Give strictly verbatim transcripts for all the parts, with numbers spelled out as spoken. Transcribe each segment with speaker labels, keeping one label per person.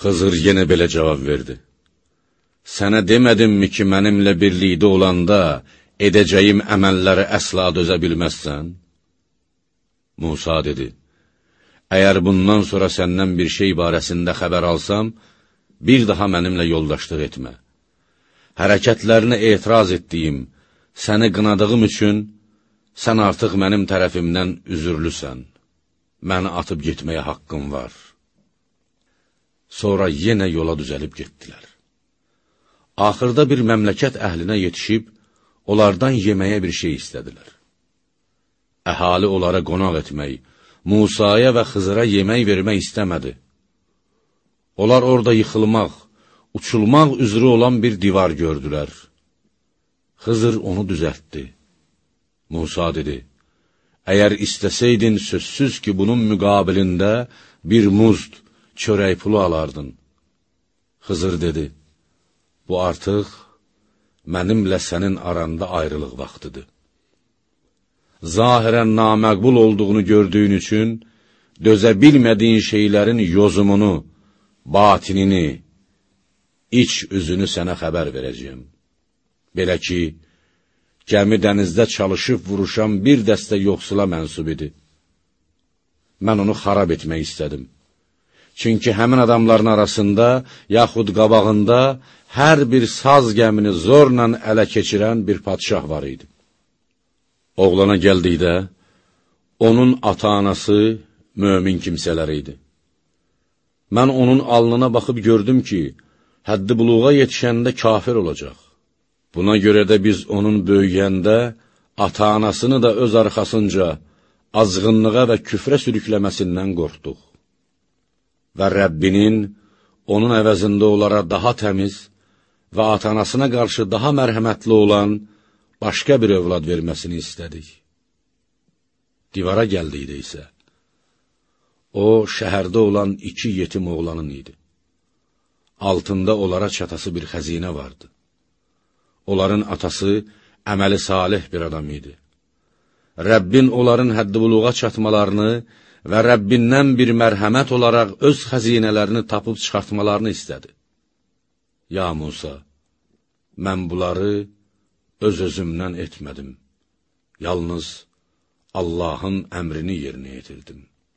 Speaker 1: Xızır yenə belə cavab verdi. Sənə demədimmi ki, mənimlə birlikdə olanda edəcəyim əməlləri əsla dözə bilməzsən? Musa dedi, əgər bundan sonra səndən bir şey barəsində xəbər alsam, bir daha mənimlə yoldaşlıq etmə. Hərəkətlərinə etiraz etdiyim, səni qınadığım üçün, sən artıq mənim tərəfimdən üzürlüsən. Məni atıb getməyə haqqım var. Sonra yenə yola düzəlib getdilər. Axırda bir məmləkət əhlinə yetişib, onlardan yeməyə bir şey istədilər. Əhali onlara qonaq etmək, Musaya və Xızıra yemək vermək istəmədi. Onlar orada yıxılmaq, uçulmaq üzrə olan bir divar gördülər. Xızır onu düzəltdi. Musa dedi, əgər istəsəydin sözsüz ki, bunun müqabilində bir muzd, çörək pulu alardın. Xızır dedi, bu artıq mənimlə sənin aranda ayrılıq vaxtıdır. Zahirən naməqbul olduğunu gördüyün üçün, dözə bilmədiyin şeylərin yozumunu, batinini, iç üzünü sənə xəbər verəcəyim. Belə ki, gəmi dənizdə çalışıb vuruşan bir dəstə yoxsula mənsub idi. Mən onu xarab etmək istədim. Çünki həmin adamların arasında, yaxud qabağında hər bir saz gəmini zorla ələ keçirən bir padşah var idi. Oğlana gəldikdə, onun ata-anası mömin kimsələr idi. Mən onun alnına baxıb gördüm ki, həddi buluğa yetişəndə kafir olacaq. Buna görə də biz onun böyüyəndə, ata-anasını da öz arxasınca azğınlığa və küfrə sürükləməsindən qorxduq. Və Rəbbinin onun əvəzində onlara daha təmiz və ata-anasına qarşı daha mərhəmətli olan başqa bir övlad verməsini istədik. Divara gəldikdə isə, o, şəhərdə olan iki yetim oğlanın idi. Altında onlara çatası bir xəzinə vardı. Onların atası əməli salih bir adam idi. Rəbbin onların həddi buluğa çatmalarını və Rəbbindən bir mərhəmət olaraq öz xəzinələrini tapıb çıxartmalarını istədi. Ya Musa, mən bunları öz-özümdən etmədim. Yalnız Allahın əmrini yerinə yetirdim.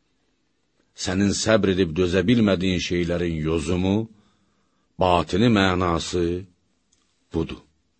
Speaker 1: Sənin səbr edib dözə bilmədiyin şeylərin yozumu, batini mənası budur.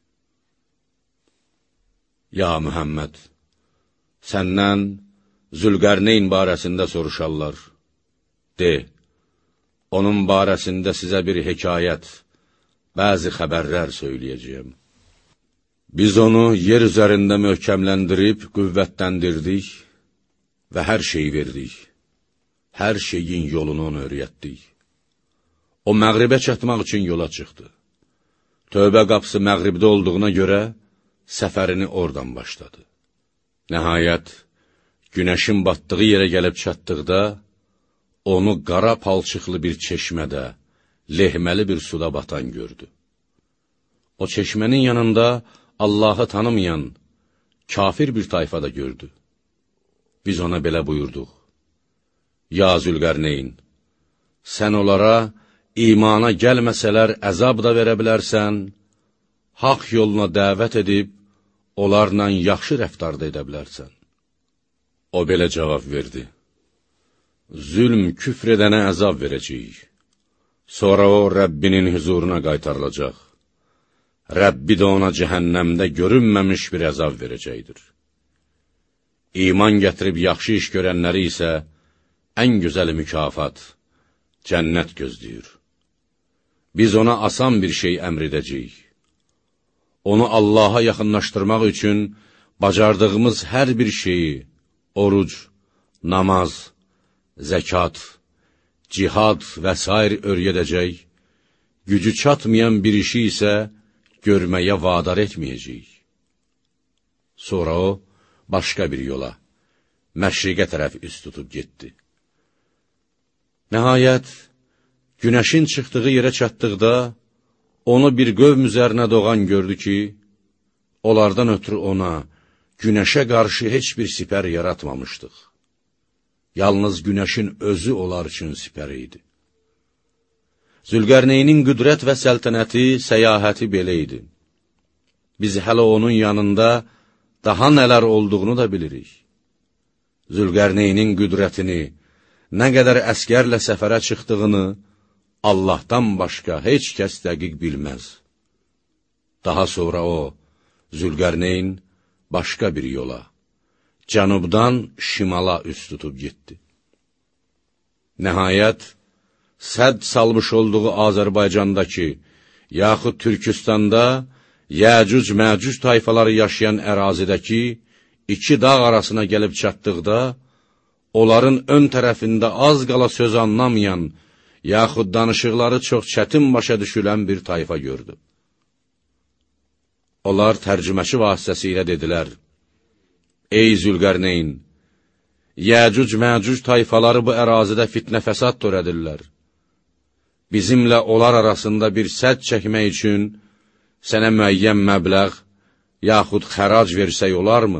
Speaker 1: Ya Mühəmməd, səndən Zülqərneyn barəsində soruşarlar. De, onun barəsində sizə bir hekayət, bəzi xəbərlər söyləyəcəyəm. Biz onu yer üzərində möhkəmləndirib, qüvvətləndirdik və hər şeyi verdik. Hər şeyin yolunu onu öyrətdik. O, məğribə çatmaq üçün yola çıxdı. Tövbə qapısı məğribdə olduğuna görə, səfərini oradan başladı. Nəhayət, günəşin batdığı yerə gəlib çatdıqda, onu qara palçıqlı bir çeşmədə, lehməli bir suda batan gördü. O çeşmənin yanında Allahı tanımayan, kafir bir tayfada gördü. Biz ona belə buyurduq. Ya Zülqərneyn, sən onlara imana gəlməsələr əzab da verə bilərsən, haqq yoluna dəvət edib, onlarla yaxşı rəftarda edə bilərsən. O belə cavab verdi. Zülm küfr edənə əzab verəcəyik. Sonra o, Rəbbinin huzuruna qaytarılacaq. Rəbbi də ona cəhənnəmdə görünməmiş bir əzab verəcəkdir. İman gətirib yaxşı iş görənləri isə ən gözəl mükafat, cənnət gözləyir. Biz ona asan bir şey əmr edəcəyik. Onu Allaha yaxınlaşdırmaq üçün bacardığımız hər bir şeyi, oruc, namaz, zəkat, cihad və s. öyrədəcək, gücü çatmayan bir işi isə görməyə vadar etməyəcəyik. Sonra o, başqa bir yola, məşriqə tərəf üst tutub getdi. Nəhayət, günəşin çıxdığı yerə çatdıqda, onu bir qövm üzərinə doğan gördü ki, onlardan ötürü ona, günəşə qarşı heç bir sipər yaratmamışdıq. Yalnız günəşin özü onlar üçün sipər idi. Zülqərneynin qüdrət və səltənəti, səyahəti belə idi. Biz hələ onun yanında daha nələr olduğunu da bilirik. Zülqərneynin qüdrətini, nə qədər əskərlə səfərə çıxdığını Allahdan başqa heç kəs dəqiq bilməz. Daha sonra o, Zülqərneyn başqa bir yola, cənubdan şimala üst tutub getdi. Nəhayət, sədd salmış olduğu Azərbaycandakı, yaxud Türkistanda Yəcüc-Məcüc tayfaları yaşayan ərazidəki iki dağ arasına gəlib çatdıqda, onların ön tərəfində az qala söz anlamayan, yaxud danışıqları çox çətin başa düşülən bir tayfa gördü. Onlar tərcüməçi vasitəsilə dedilər, Ey Zülqərneyn, Yəcüc-Məcüc tayfaları bu ərazidə fitnə fəsad törədirlər. Bizimlə onlar arasında bir sədd çəkmək üçün sənə müəyyən məbləğ, yaxud xərac versək olarmı?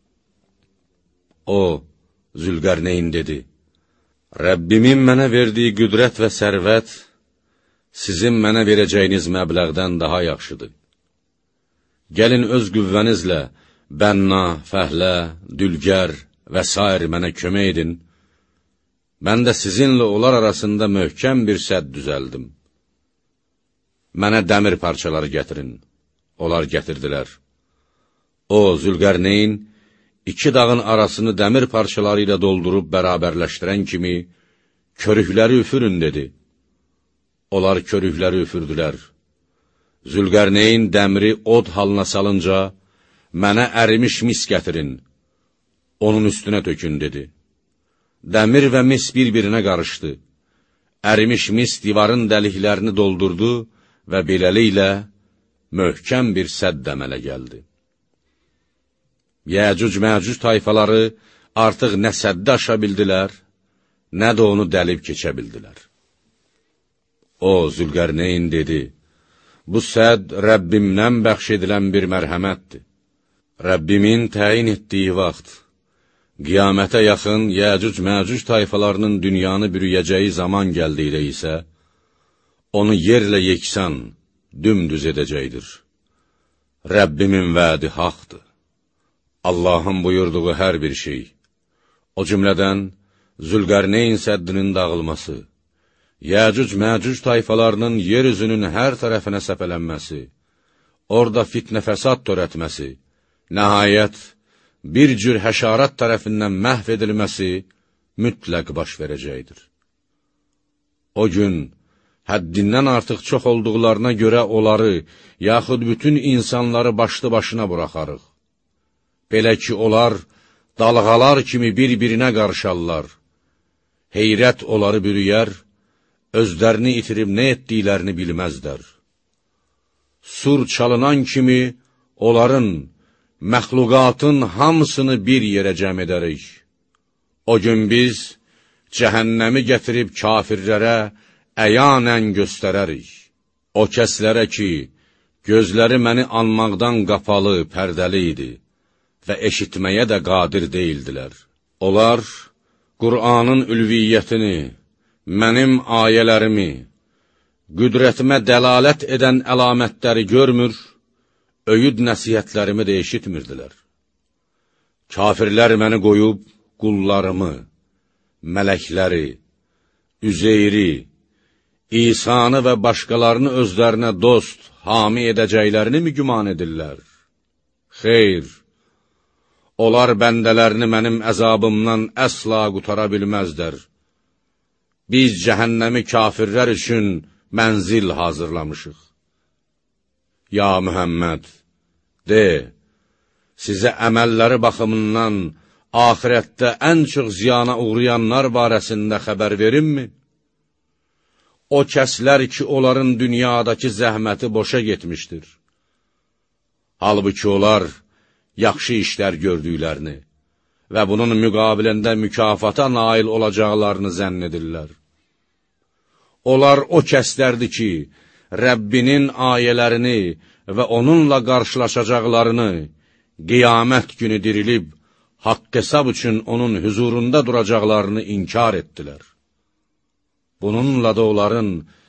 Speaker 1: O, Zülqərneyn dedi, Rəbbimin mənə verdiyi qüdrət və sərvət sizin mənə verəcəyiniz məbləğdən daha yaxşıdır. Gəlin öz qüvvənizlə Bənna, Fəhlə, Dülgər və s. mənə kömək edin. Mən də sizinlə onlar arasında möhkəm bir sədd düzəldim. Mənə dəmir parçaları gətirin. Onlar gətirdilər. O, Zülqərneyn, iki dağın arasını dəmir parçaları ilə doldurub bərabərləşdirən kimi, körükləri üfürün, dedi. Onlar körükləri üfürdülər. Zülqərneyn dəmiri od halına salınca, mənə ərimiş mis gətirin, onun üstünə tökün, dedi. Dəmir və mis bir-birinə qarışdı. Ərimiş mis divarın dəliklərini doldurdu və beləliklə möhkəm bir sədd əmələ gəldi. Yəcüc-Məcüc tayfaları artıq nə səddi aşa bildilər, nə də onu dəlib keçə bildilər. O, Zülqərneyn dedi, bu sədd Rəbbimdən bəxş edilən bir mərhəmətdir. Rəbbimin təyin etdiyi vaxt, qiyamətə yaxın Yəcüc-Məcüc tayfalarının dünyanı bürüyəcəyi zaman gəldikdə isə, onu yerlə yeksan, dümdüz edəcəkdir. Rəbbimin vədi haqdır. Allahın buyurduğu hər bir şey, o cümlədən Zülqərneyn səddinin dağılması, Yəcüc-Məcüc tayfalarının yer üzünün hər tərəfinə səpələnməsi, orada fitnə fəsad törətməsi, nəhayət, bir cür həşarat tərəfindən məhv edilməsi mütləq baş verəcəkdir. O gün, həddindən artıq çox olduqlarına görə onları, yaxud bütün insanları başlı başına buraxarıq. Belə ki, onlar dalğalar kimi bir-birinə qarışarlar. Heyrət onları bürüyər, özlərini itirib nə etdiklərini bilməzlər. Sur çalınan kimi onların, məxluqatın hamısını bir yerə cəm edərik. O gün biz cəhənnəmi gətirib kafirlərə əyanən göstərərik. O kəslərə ki, gözləri məni anmaqdan qapalı, pərdəli idi və eşitməyə də qadir deyildilər. Onlar, Qur'anın ülviyyətini, mənim ayələrimi, qüdrətimə dəlalət edən əlamətləri görmür, öyüd nəsihətlərimi də eşitmirdilər. Kafirlər məni qoyub qullarımı, mələkləri, Üzeyri, İsanı və başqalarını özlərinə dost, hami edəcəklərini mi güman edirlər? Xeyr, onlar bəndələrini mənim əzabımdan əsla qutara bilməzlər. Biz cəhənnəmi kafirlər üçün mənzil hazırlamışıq. Ya Mühəmməd, de, sizə əməlləri baxımından axirətdə ən çox ziyana uğrayanlar barəsində xəbər verimmi? O kəslər ki, onların dünyadakı zəhməti boşa getmişdir. Halbuki onlar yaxşı işlər gördüklərini və bunun müqabilində mükafata nail olacaqlarını zənn edirlər. Onlar o kəslərdir ki, Rəbbinin ayələrini və onunla qarşılaşacaqlarını, qiyamət günü dirilib, haqq hesab üçün onun huzurunda duracaqlarını inkar etdilər. Bununla da onların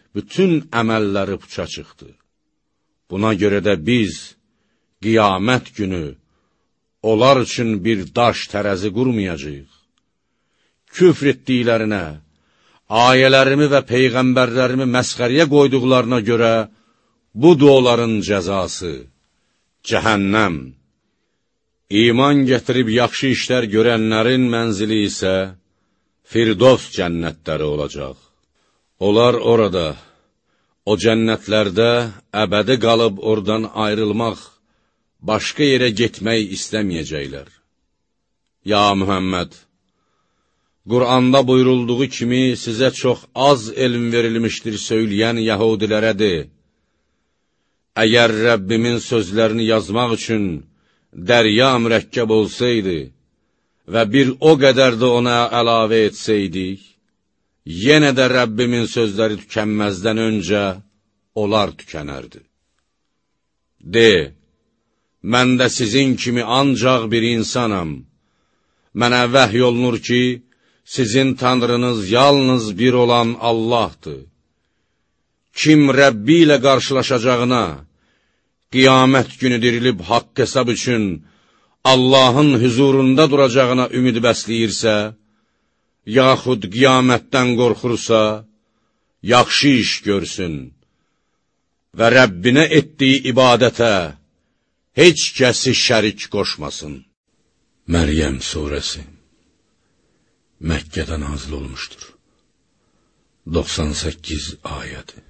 Speaker 1: bütün əməlləri puça çıxdı. Buna görə də biz, qiyamət günü, onlar üçün bir daş tərəzi qurmayacağıq. Küfr etdiklərinə, ayələrimi və peyğəmbərlərimi məsxəriyə qoyduqlarına görə, budur onların cəzası, cəhənnəm. İman gətirib yaxşı işlər görənlərin mənzili isə Firdovs cənnətləri olacaq. Onlar orada, o cənnətlərdə əbədi qalıb oradan ayrılmaq, başqa yerə getmək istəməyəcəklər. Ya Mühəmməd, Qur'anda buyurulduğu kimi sizə çox az elm verilmişdir söyləyən yəhudilərə de, əgər Rəbbimin sözlərini yazmaq üçün dərya mürəkkəb olsaydı və bir o qədər də ona əlavə etsəydik, yenə də Rəbbimin sözləri tükənməzdən öncə onlar tükənərdi. De, mən də sizin kimi ancaq bir insanam. Mənə vəhy olunur ki, sizin tanrınız yalnız bir olan Allahdır. Kim Rəbbi ilə qarşılaşacağına, qiyamət günü dirilib haqq hesab üçün Allahın huzurunda duracağına ümid bəsləyirsə, yaxud qiyamətdən qorxursa, yaxşı iş görsün və Rəbbinə etdiyi ibadətə heç kəsi şərik qoşmasın. Məryəm surəsi Məkkədə nazil olmuşdur. doxsan səkkiz ayədi.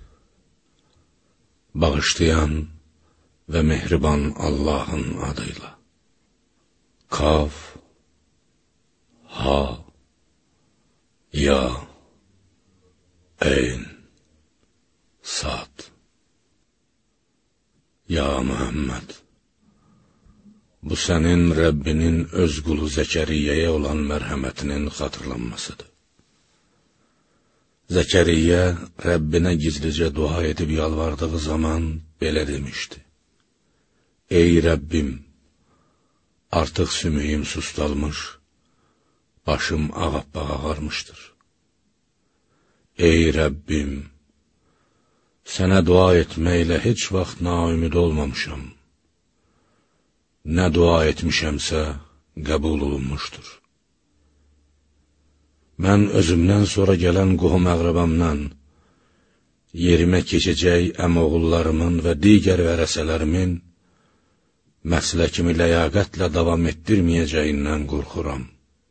Speaker 1: Bağışlayan və mehriban Allahın adıyla. Kaf, Ha, Ya, Eyn, Sad. Ya Muhammed, bu sənin Rəbbinin öz qulu Zəkəriyyəyə olan mərhəmətinin xatırlanmasıdır. Zəkəriyyə Rəbbinə gizlicə dua edib yalvardığı zaman belə demişdi. Ey Rəbbim, artıq sümüyüm sustalmış, başım ağappaq ağarmışdır. Ey Rəbbim, sənə dua etməklə heç vaxt naümid olmamışam. Nə dua etmişəmsə, qəbul olunmuşdur. Mən özümdən sonra gələn qohum əqrəbamdan, yerimə keçəcək əmoğullarımın və digər vərəsələrimin məsləkimi ləyaqətlə davam etdirməyəcəyindən qorxuram.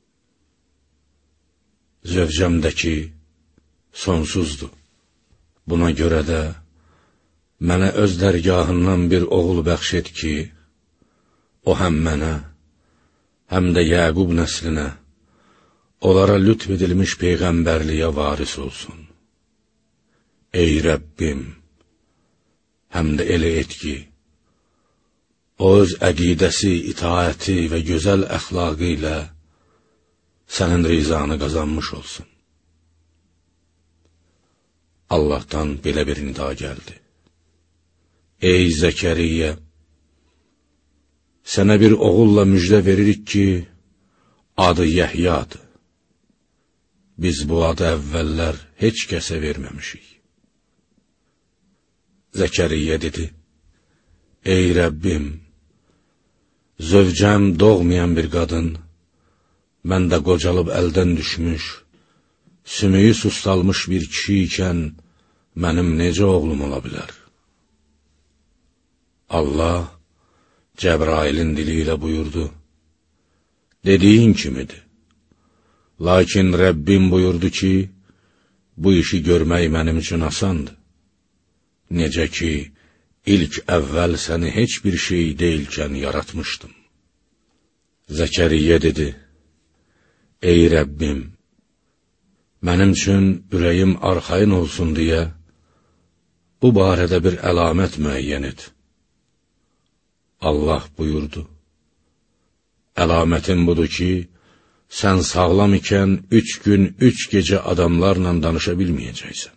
Speaker 1: Zövcəmdəki sonsuzdur. Buna görə də mənə öz dərgahından bir oğul bəxş et ki, o həm mənə, həm də Yəqub nəslinə, onlara lütf edilmiş peyğəmbərliyə varis olsun. Ey Rəbbim, həm də elə et ki, o öz əqidəsi, itaəti və gözəl əxlaqı ilə sənin rizanı qazanmış olsun. Allahdan belə bir nida gəldi. Ey Zəkəriyyə, sənə bir oğulla müjdə veririk ki, adı Yəhyadır. Biz bu adı əvvəllər heç kəsə verməmişik. Zəkəriyyə dedi, ey Rəbbim, zövcəm doğmayan bir qadın, mən də qocalıb əldən düşmüş, sümüyü sustalmış bir kişi ikən, mənim necə oğlum ola bilər? Allah, Cəbrailin dili ilə buyurdu, dediyin kimidir. Lakin Rəbbim buyurdu ki, bu işi görmək mənim üçün asandır. Necə ki, ilk əvvəl səni heç bir şey deyilkən yaratmışdım. Zəkəriyyə dedi, ey Rəbbim, mənim üçün ürəyim arxayın olsun deyə, bu barədə bir əlamət müəyyən et. Allah buyurdu, əlamətin budur ki, sən sağlam ikən üç gün, üç gecə adamlarla danışa bilməyəcəksən.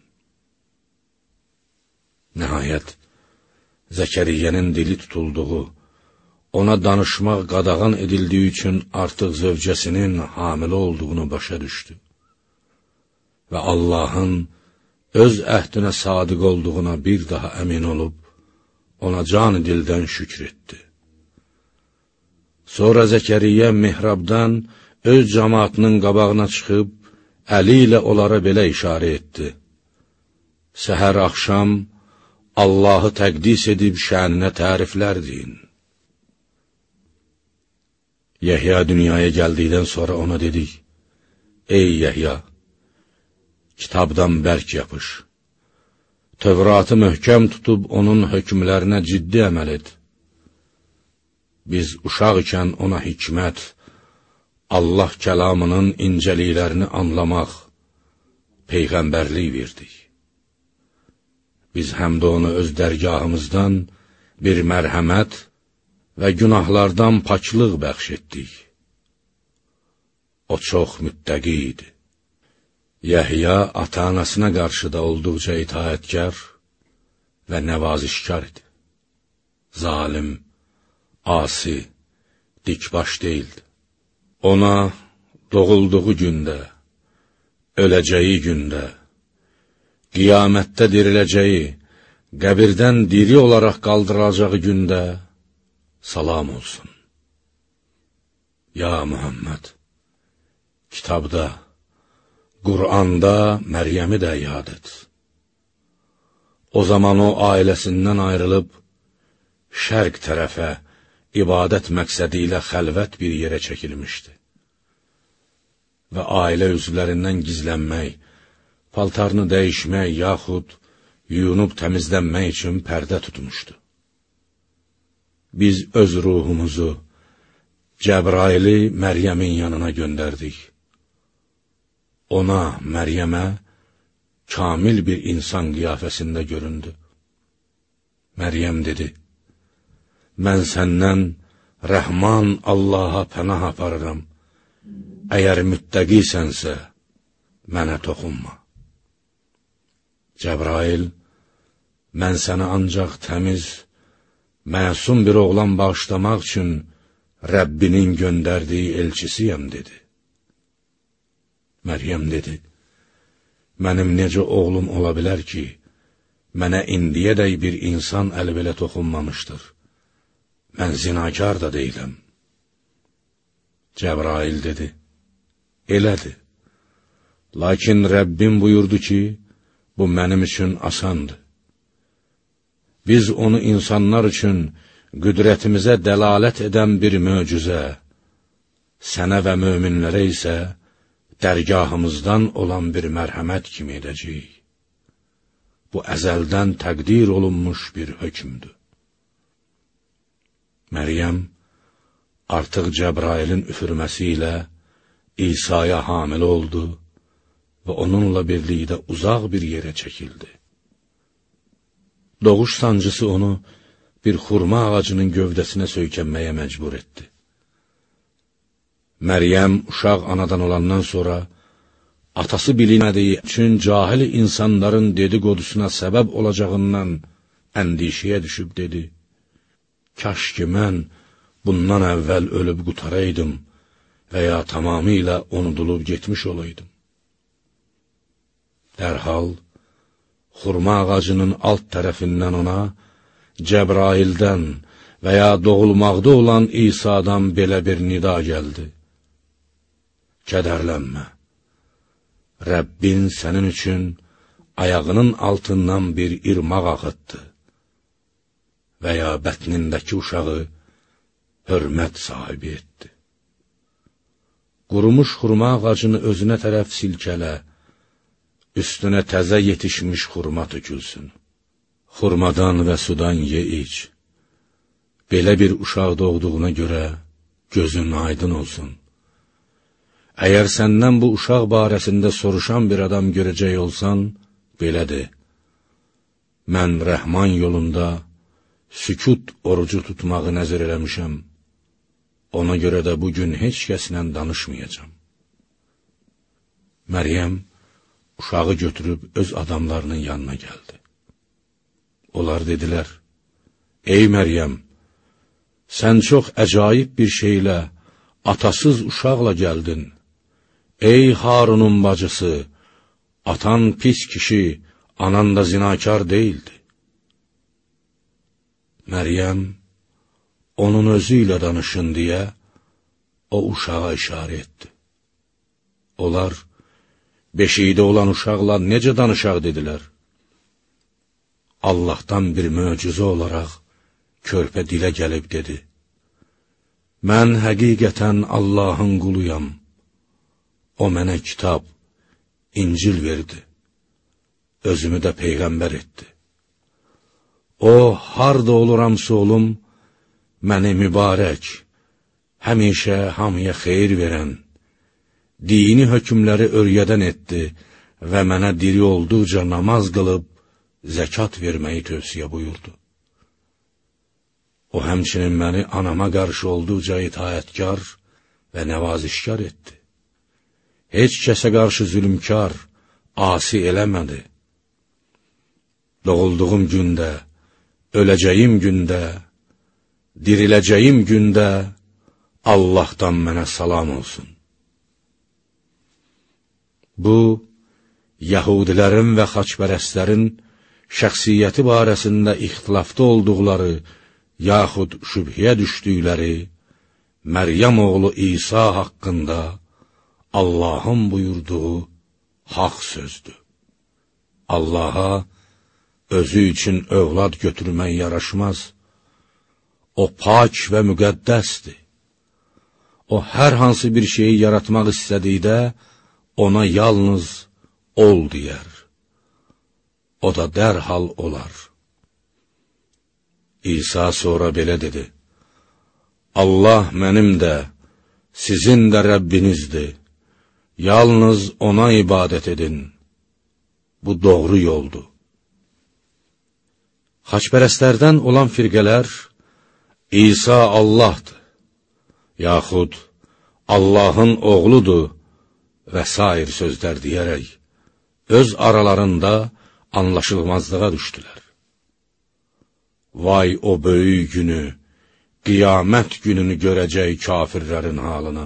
Speaker 1: Nəhayət, Zəkəriyyənin dili tutulduğu, ona danışmaq qadağan edildiyi üçün artıq zövcəsinin hamilə olduğunu başa düşdü. Və Allahın öz əhdinə sadiq olduğuna bir daha əmin olub, ona can dildən şükr etdi. Sonra Zəkəriyyə mihrabdan öz cəmaatının qabağına çıxıb, əli ilə onlara belə işarə etdi: Səhər axşam Allahı təqdis edib şəninə təriflər deyin. Yəhya dünyaya gəldikdən sonra ona dedik: Ey Yəhya, kitabdan bərk yapış. Tövratı möhkəm tutub onun hökmlərinə ciddi əməl et. Biz uşaq ikən ona hikmət, Allah kəlamının incəliklərini anlamaq, peyğəmbərlik verdik. Biz həm də onu öz dərgahımızdan bir mərhəmət və günahlardan paklıq bəxş etdik. O çox müttəqi idi. Yəhya ata-anasına qarşı da olduqca itaətkar və nəvazişkar idi. Zalim, asi, dikbaş deyildi. Ona doğulduğu gündə, öləcəyi gündə, qiyamətdə diriləcəyi, qəbirdən diri olaraq qaldıracağı gündə salam olsun. Ya Muhammed, kitabda, Qur'anda Məryəmi də yad et. O zaman o ailəsindən ayrılıb, şərq tərəfə, ibadət məqsədi ilə xəlvət bir yerə çəkilmişdi. Və ailə üzvlərindən gizlənmək, paltarını dəyişmək, yaxud yuyunub təmizlənmək üçün pərdə tutmuşdu. Biz öz ruhumuzu, Cəbraili Məryəmin yanına göndərdik. Ona, Məryəmə, kamil bir insan qiyafəsində göründü. Məryəm dedi: Mən səndən Rəhman Allaha pənah aparıram. Əgər müttəqisənsə, mənə toxunma. Cəbrail: Mən sənə ancaq təmiz, məsum bir oğlan bağışlamaq üçün Rəbbinin göndərdiyi elçisiyəm, dedi. Məryəm dedi: Mənim necə oğlum ola bilər ki, mənə indiyədək bir insan əli belə toxunmamışdır. Mən zinakar da deyiləm. Cəbrail dedi: Elədir. Lakin Rəbbim buyurdu ki, bu mənim üçün asandır. Biz onu insanlar üçün qüdrətimizə dəlalət edən bir möcüzə, sənə və möminlərə isə dərgahımızdan olan bir mərhəmət kimi edəcəyik. Bu əzəldən təqdir olunmuş bir hökmdür. Məryəm artıq Cəbrailin üfürməsi ilə İsa'ya hamile oldu və onunla birlikdə uzaq bir yerə çəkildi. Doğuş sancısı onu bir xurma ağacının gövdəsinə söykənməyə məcbur etdi. Məryəm uşaq anadan olandan sonra atası bilinmədiyi üçün cahil insanların dediqodusuna səbəb olacağından əndişəyə düşüb dedi: Kaş ki mən bundan əvvəl ölüb qutaraydım və ya tamamilə unudulub getmiş olaydım. Dərhal, xurma ağacının alt tərəfindən ona Cəbraildən və ya doğulmaqda olan İsa'dan belə bir nida gəldi: Kədərlənmə, Rəbbin sənin üçün ayağının altından bir irmaq axıtdı və ya bətnindəki uşağı hörmət sahibi etdi. Qurumuş xurma ağacını özünə tərəf silkələ, üstünə təzə yetişmiş xurma tökülsün. Xurmadan və sudan ye iç. Belə bir uşaq doğduğuna görə gözün aydın olsun. Əgər səndən bu uşaq barəsində soruşan bir adam görəcək olsan, belə de: Mən Rəhman yolunda sükut orucu tutmağı nəzir eləmişəm. Ona görə də bugün heç kəslə danışmayacam. Məryəm uşağı götürüb öz adamlarının yanına gəldi. Onlar dedilər: Ey Məryəm, sən çox əcaib bir şeylə, atasız uşaqla gəldin. Ey Harunun bacısı, atan pis kişi, anan da zinakar değildi. Məryəm, onun özü ilə danışın deyə, o uşağa işarə etdi. Onlar, beşiğdə olan uşaqla necə danışaq dedilər. Allahdan bir möcüzə olaraq, körpə dilə gəlib dedi, mən həqiqətən Allahın quluyam, o mənə kitab, İncil verdi, özümü də peyğəmbər etdi. O, harda oluramsa olum, məni mübarək, həmişə hamıya xeyir verən, dini hökmləri öyrədən etdi və mənə diri olduqca namaz qılıb, zəkat verməyi tövsiyə buyurdu. O, həmçinin məni anama qarşı olduqca itaətkar və nəvazişkar etdi. Heç kəsə qarşı zülmkar, asi eləmədi. Doğulduğum gündə, öləcəyim gündə, diriləcəyim gündə Allahdan mənə salam olsun. Bu, Yahudilərin və xaçpərəstlərin şəxsiyyəti barəsində ixtilafda olduqları, yaxud şübhəyə düşdükləri Məryəm oğlu İsa haqqında Allahın buyurduğu haqq sözdür. Allaha özü üçün övlad götürmək yaraşmaz. O pak və müqəddəsdir. O, hər hansı bir şeyi yaratmaq istədikdə, ona yalnız ol deyər. O da dərhal olar. İsa sonra belə dedi, Allah mənim də, sizin də Rəbbinizdir. Yalnız ona ibadət edin. Bu doğru yoldur. Xaçpərəstlərdən olan firqələr, İsa Allahdır, yaxud Allahın oğludur və sair sözlər deyərək, öz aralarında anlaşılmazlığa düşdülər. Vay o böyük günü, qiyamət gününü görəcək kafirlərin halına.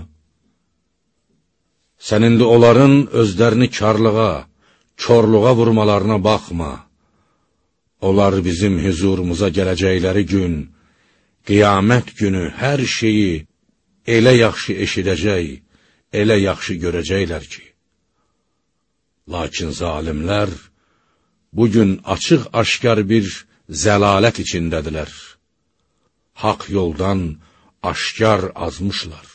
Speaker 1: Sən indi onların özlərini karlığa, körluğa vurmalarına baxma. Onlar bizim huzurumuza gələcəkləri gün, qiyamət günü hər şeyi elə yaxşı eşidəcək, elə yaxşı görəcəklər ki. Lakin zalimlər bugün açıq-aşkar bir zəlalət içindədirlər. Haqq yoldan aşkar azmışlar.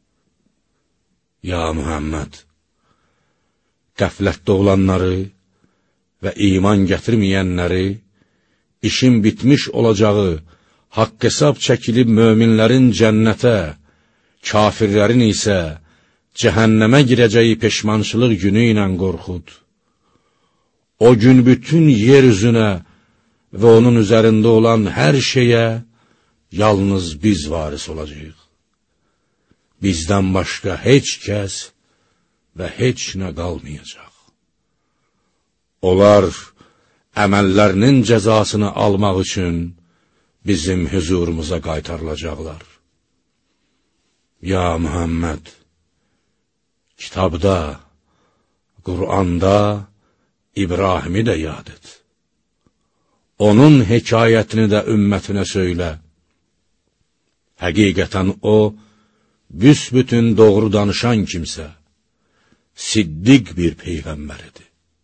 Speaker 1: Ya Muhammed, qəflətdə olanları və iman gətirməyənləri, işin bitmiş olacağı, haqq hesab çəkilib möminlərin cənnətə, kafirlərin isə cəhənnəmə girəcəyi peşmançılıq günü ilə qorxud. O gün bütün yer üzünə və onun üzərində olan hər şeyə yalnız biz varis olacağıq. Bizdən başqa heç kəs və heç nə qalmayacaq. Onlar əməllərinin cəzasını almaq üçün bizim huzurumuza qaytarılacaqlar. Ya Muhammed, kitabda, Qur'anda İbrahimi də yad et. Onun hekayətini də ümmətinə söylə. Həqiqətən o, büsbütün doğru danışan kimsə, siddiq bir peyğəmbəridir.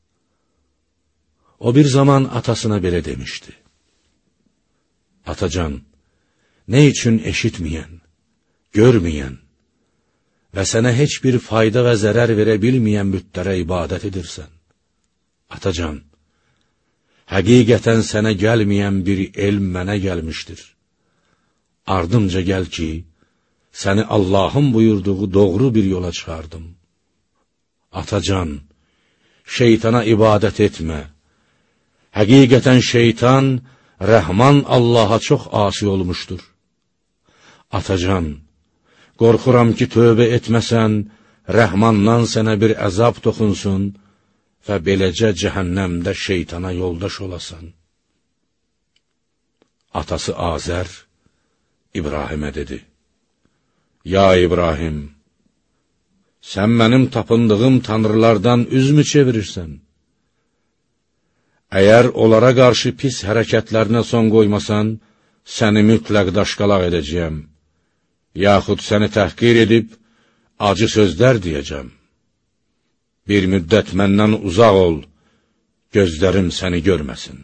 Speaker 1: O bir zaman atasına belə demişdi. Atacan, nə üçün eşitməyən, görməyən və sənə heç bir fayda və zərər verə bilməyən bütlərə ibadət edirsən? Atacan, həqiqətən sənə gəlməyən bir elm mənə gəlmişdir. Ardımca gəl ki, səni Allahın buyurduğu doğru bir yola çıxardım. Atacan, şeytana ibadət etmə. Həqiqətən şeytan, Rəhman Allaha çox asi olmuşdur. Atacan, qorxuram ki, tövbə etməsən, Rəhmandan sənə bir əzab toxunsun və beləcə cəhənnəmdə şeytana yoldaş olasan. Atası Azər İbrahimə dedi, Ya İbrahim, sən mənim tapındığım tanrılardan üzmü çevirirsən? Əgər onlara qarşı pis hərəkətlərinə son qoymasan, səni mütləq daşqalaq edəcəyəm, yaxud səni təhqir edib, acı sözlər deyəcəm. Bir müddət məndən uzaq ol, gözlərim səni görməsin.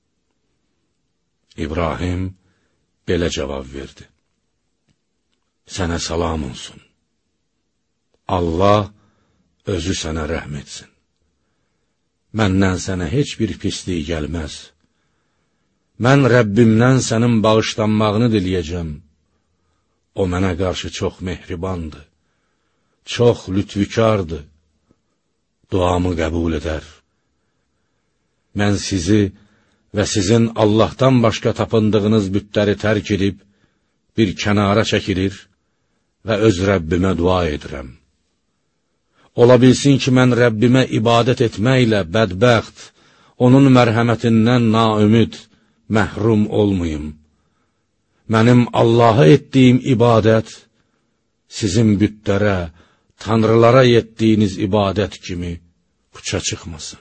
Speaker 1: İbrahim belə cavab verdi: Sənə salam olsun. Allah özü sənə rəhm etsin. Məndən sənə heç bir pislik gəlməz. Mən Rəbbimdən sənin bağışlanmağını diləyəcəm. O mənə qarşı çox mehribandır, çox lütfükardır, duamı qəbul edər. Mən sizi və sizin Allahdan başqa tapındığınız bütləri tərk edib, bir kənara çəkilir və öz Rəbbimə dua edirəm. Ola bilsin ki, mən Rəbbimə ibadət etməklə bədbəxt, onun mərhəmətindən naümid, məhrum olmayım. Mənim Allaha etdiyim ibadət, sizin bütlərə, tanrılara etdiyiniz ibadət kimi puça çıxmasın.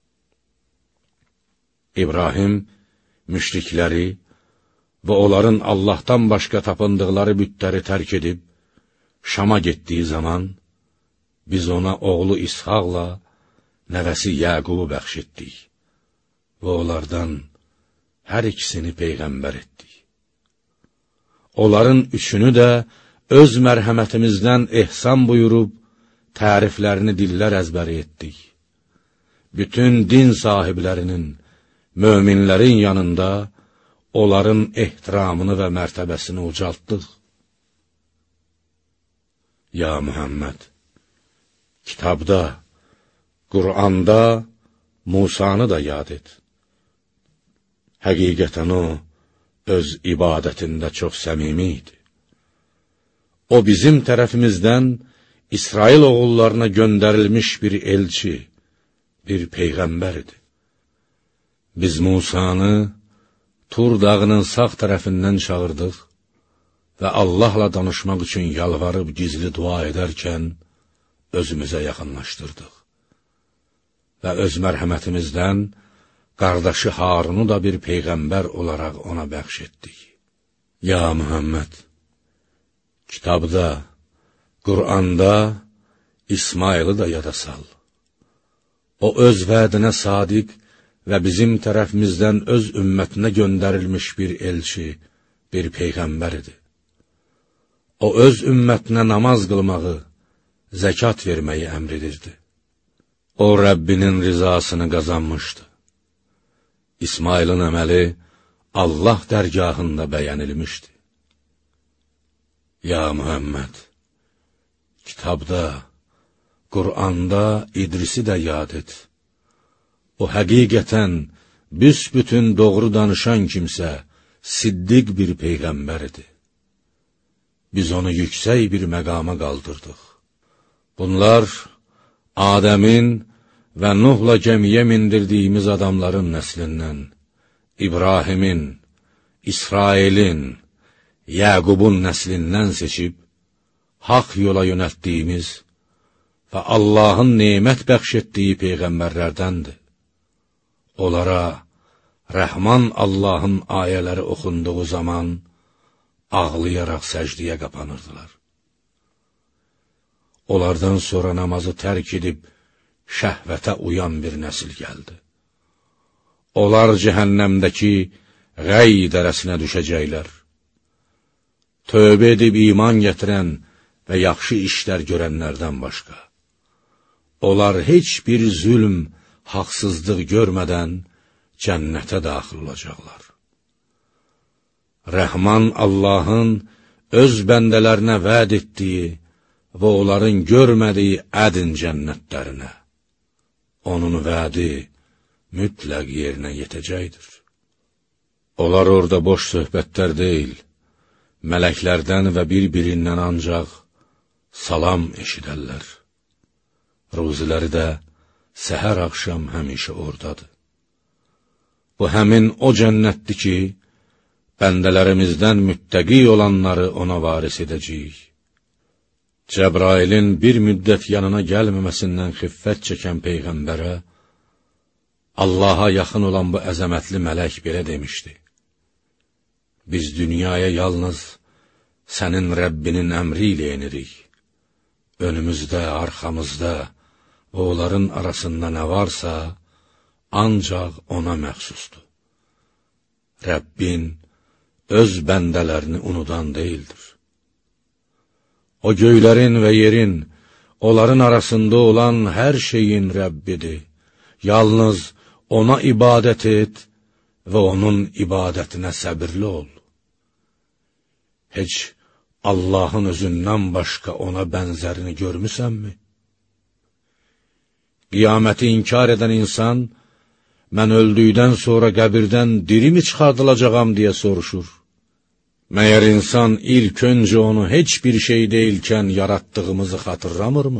Speaker 1: İbrahim, müşrikləri və onların Allahdan başqa tapındıqları bütləri tərk edib, Şama getdiyi zaman, biz ona oğlu İshaqla nəvəsi Yəqubu bəxş etdik və onlardan hər ikisini peyğəmbər etdik. Onların üçünü də öz mərhəmətimizdən ehsan buyurub, təriflərini dillər əzbəri etdik. Bütün din sahiblərinin, möminlərin yanında onların ehtiramını və mərtəbəsini ucaltdıq. Ya Muhammed, kitabda, Qur'anda Musanı da yad et. Həqiqətən o, öz ibadətində çox səmimi idi. O, bizim tərəfimizdən İsrail oğullarına göndərilmiş bir elçi, bir peyğəmbər idi. Biz Musanı Tur dağının sağ tərəfindən çağırdıq və Allahla danışmaq üçün yalvarıb gizli dua edərkən özümüzə yaxınlaşdırdıq. Və öz mərhəmətimizdən qardaşı Harunu da bir peyğəmbər olaraq ona bəxş etdik. Ya Muhammed, kitabda, Qur'anda İsmailı da yada sal. O öz vədinə sadiq və bizim tərəfimizdən öz ümmətinə göndərilmiş bir elçi, bir peyğəmbər idi. O öz ümmətinə namaz qılmağı, zəkat verməyi əmr edirdi. O, Rəbbinin rizasını qazanmışdı. İsmailin əməli Allah dərgahında bəyənilmişdi. Ya Muhammed, kitabda, Qur'anda İdrisi də yad et. O, həqiqətən, büsbütün doğru danışan kimsə, siddiq bir peyğəmbər idi. Biz onu yüksək bir məqama qaldırdıq. Bunlar, Adəmin və Nuhla gəmiyə mindirdiyimiz adamların nəslindən, İbrahimin, İsrailin, Yəqubun nəslindən seçib, haqq yola yönəltdiyimiz və Allahın nemət bəxş etdiyi peyğəmbərlərdəndir. Onlara Rəhman Allahın ayələri oxunduğu zaman ağlayaraq səcdiyə qapanırdılar. Onlardan sonra namazı tərk edib şəhvətə uyan bir nəsil gəldi. Onlar cəhənnəmdəki qəy dərəsinə düşəcəklər. Tövbə edib iman gətirən və yaxşı işlər görənlərdən başqa. Onlar heç bir zülm, haqsızlıq görmədən cənnətə daxil olacaqlar. Rəhman Allahın öz bəndələrinə vəd etdiyi və onların görmədiyi ədin cənnətlərinə. Onun vədi mütləq yerinə yetəcəkdir. Onlar orada boş söhbətlər deyil, mələklərdən və bir-birindən ancaq salam eşidərlər. Ruziləri də səhər axşam həmişə oradadır. Bu həmin o cənnətdir ki, bəndələrimizdən müttəqi olanları ona varis edəcəyik. Cəbrailin bir müddət yanına gəlməməsindən xiffət çəkən peyğəmbərə, Allaha yaxın olan bu əzəmətli mələk belə demişdi: Biz dünyaya yalnız sənin Rəbbinin əmri ilə enirik. Önümüzdə, arxamızda və onların arasında nə varsa, ancaq ona məxsusdur. Rəbbin öz bəndələrini unudan deyildir. O göylərin və yerin, onların arasında olan hər şeyin Rəbbidir. Yalnız ona ibadət et və onun ibadətinə səbirli ol. Heç Allahın özündən başqa ona bənzərini görmüsənmi? Qiyaməti inkar edən insan, mən öldükdən sonra qəbirdən dirimi çıxardılacağam deyə soruşur. Məyər insan ilk öncə onu heç bir şey deyilkən yaratdığımızı xatırlamırmı?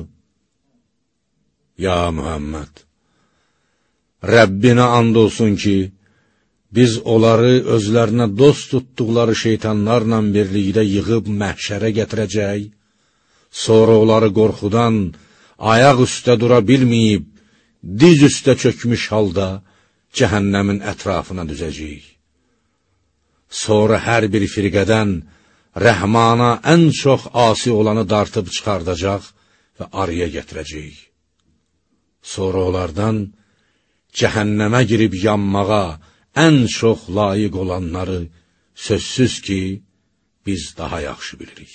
Speaker 1: Ya Muhammed, Rəbbinə and olsun ki, biz onları özlərinə dost tutduqları şeytanlarla birlikdə yığıb məhşərə gətirəcək, sonra onları qorxudan ayaq üstə dura bilməyib, diz üstə çökmüş halda cəhənnəmin ətrafına düzəcəyik. Sonra hər bir firqədən Rəhmana ən çox asi olanı dartıb çıxardacaq və arıya gətirəcəyik. Sonra onlardan cəhənnəmə girib yanmağa ən çox layiq olanları sözsüz ki, biz daha yaxşı bilirik.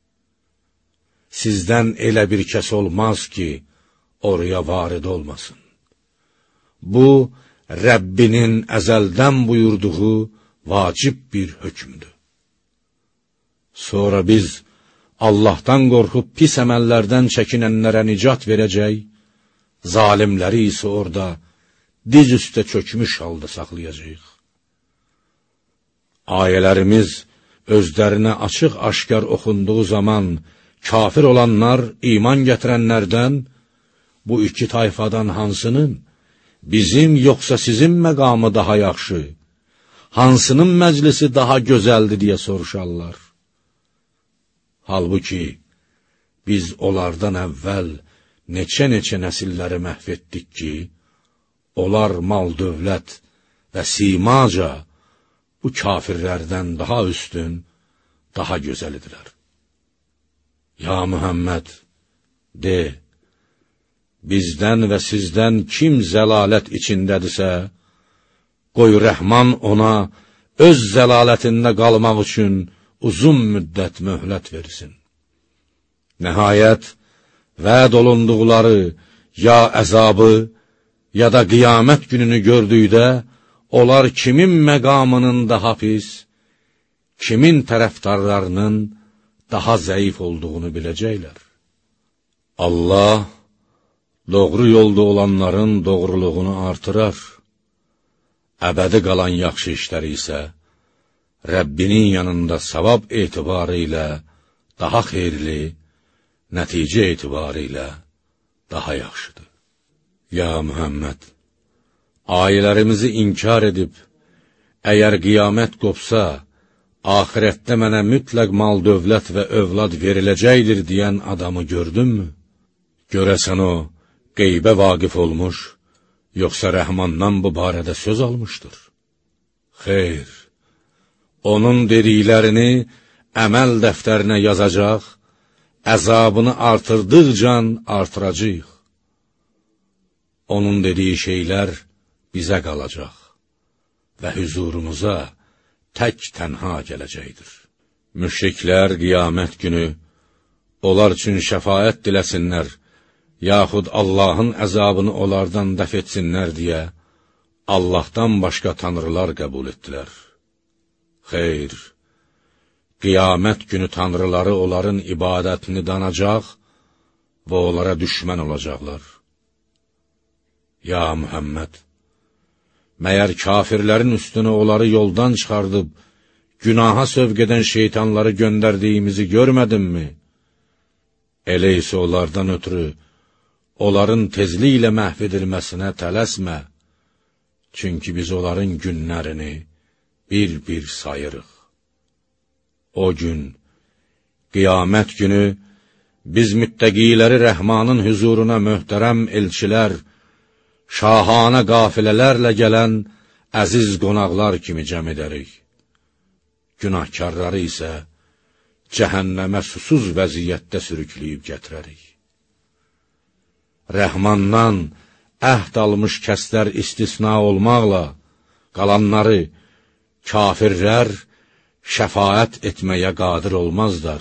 Speaker 1: Sizdən elə bir kəs olmaz ki, oraya varid olmasın. Bu, Rəbbinin əzəldən buyurduğu vacib bir hökmdür. Sonra biz Allahdan qorxub pis əməllərdən çəkinənlərə nicat verəcək, zalimləri isə orada diz üstə çökmüş halda saxlayacaq. Ayələrimiz özlərinə açıq-aşkar oxunduğu zaman kafir olanlar iman gətirənlərdən bu iki tayfadan hansının bizim yoxsa sizin məqamı daha yaxşı, hansının məclisi daha gözəldir deyə soruşarlar. Halbuki biz onlardan əvvəl neçə-neçə nəsilləri məhv etdik ki, onlar mal dövlət və simaca bu kafirlərdən daha üstün, daha gözəlidirlər. Ya Muhammed, de, bizdən və sizdən kim zəlalət içindədirsə, qoy Rəhman ona öz zəlalətində qalmaq üçün uzun müddət möhlət versin. Nəhayət, vəd olunduqları ya əzabı, ya da qiyamət gününü gördükdə, onlar kimin məqamının daha pis, kimin tərəfdarlarının daha zəif olduğunu biləcəklər. Allah, doğru yolda olanların doğruluğunu artırar. Əbədi qalan yaxşı işləri isə, Rəbbinin yanında savab etibarı ilə daha xeyirli, nəticə etibarı ilə daha yaxşıdır. Ya Muhammed, ayələrimizi inkar edib, əgər qiyamət qopsa, axirətdə mənə mütləq mal, dövlət və övlad veriləcəkdir deyən adamı gördünmü? Görəsən o, qeybə vaqif olmuş, yoxsa Rəhmandan bu barədə söz almışdır? Xeyr, onun dediklərini əməl dəftərinə yazacaq, əzabını artırdıqca artıracaq. Onun dediyi şeylər bizə qalacaq və hüzurumuza tək tənha gələcəkdir. Müşriklər qiyamət günü onlar üçün şəfaət diləsinlər, yaxud Allahın əzabını onlardan dəf etsinlər deyə Allahdan başqa tanrılar qəbul etdilər. Xeyr, qiyamət günü tanrıları onların ibadətini danacaq və onlara düşmən olacaqlar. Ya Muhammed, məyər kafirlərin üstünə onları yoldan çıxardıb, günaha sövq edən şeytanları göndərdiyimizi görmədinmi? Elə isə onlardan ötürü, onların tezliklə məhv edilməsinə tələsmə, çünki biz onların günlərini bir-bir sayırıq. O gün, qiyamət günü, biz müttəqiləri Rəhmanın hüzuruna möhtərəm elçilər, şahanə qafilələrlə gələn əziz qonaqlar kimi cəm edərik. Günahkarları isə cəhənnəmə susuz vəziyyətdə sürükləyib gətirərik. Rəhmandan əhd almış kəslər istisna olmaqla, qalanları kafirlər şəfaət etməyə qadir olmazlar.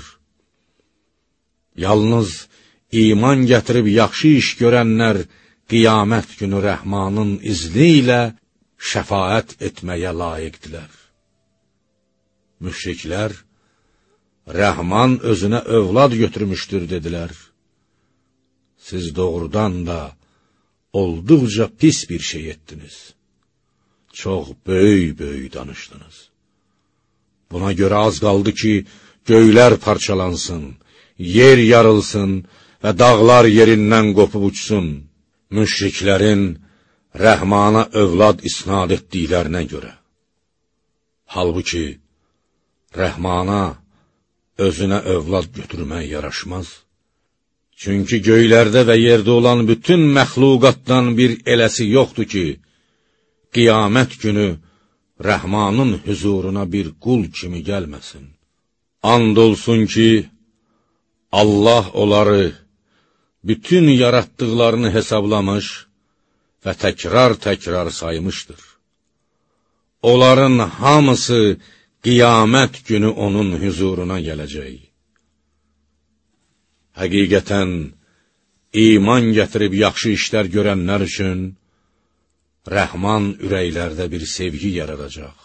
Speaker 1: Yalnız iman gətirib yaxşı iş görənlər qiyamət günü Rəhmanın izni ilə şəfaət etməyə layiqdilər. Müşriklər, Rəhman özünə övlad götürmüşdür, dedilər. Siz doğrudan da olduqca pis bir şey etdiniz. Çox böyük-böyük danışdınız. Buna görə az qaldı ki, göylər parçalansın, yer yarılsın və dağlar yerindən qopub uçsun. Müşriklərin Rəhmana övlad isnad etdiklərinə görə. Halbuki, Rəhmana özünə övlad götürmək yaraşmaz. Çünki göylərdə və yerdə olan bütün məxluqatdan bir eləsi yoxdur ki, qiyamət günü Rəhmanın hüzuruna bir qul kimi gəlməsin. And olsun ki, Allah onları, bütün yaratdıqlarını hesablamış və təkrar-təkrar saymışdır. Onların hamısı qiyamət günü onun hüzuruna gələcək. Həqiqətən, iman gətirib yaxşı işlər görənlər üçün Rəhman ürəklərdə bir sevgi yaradacaq.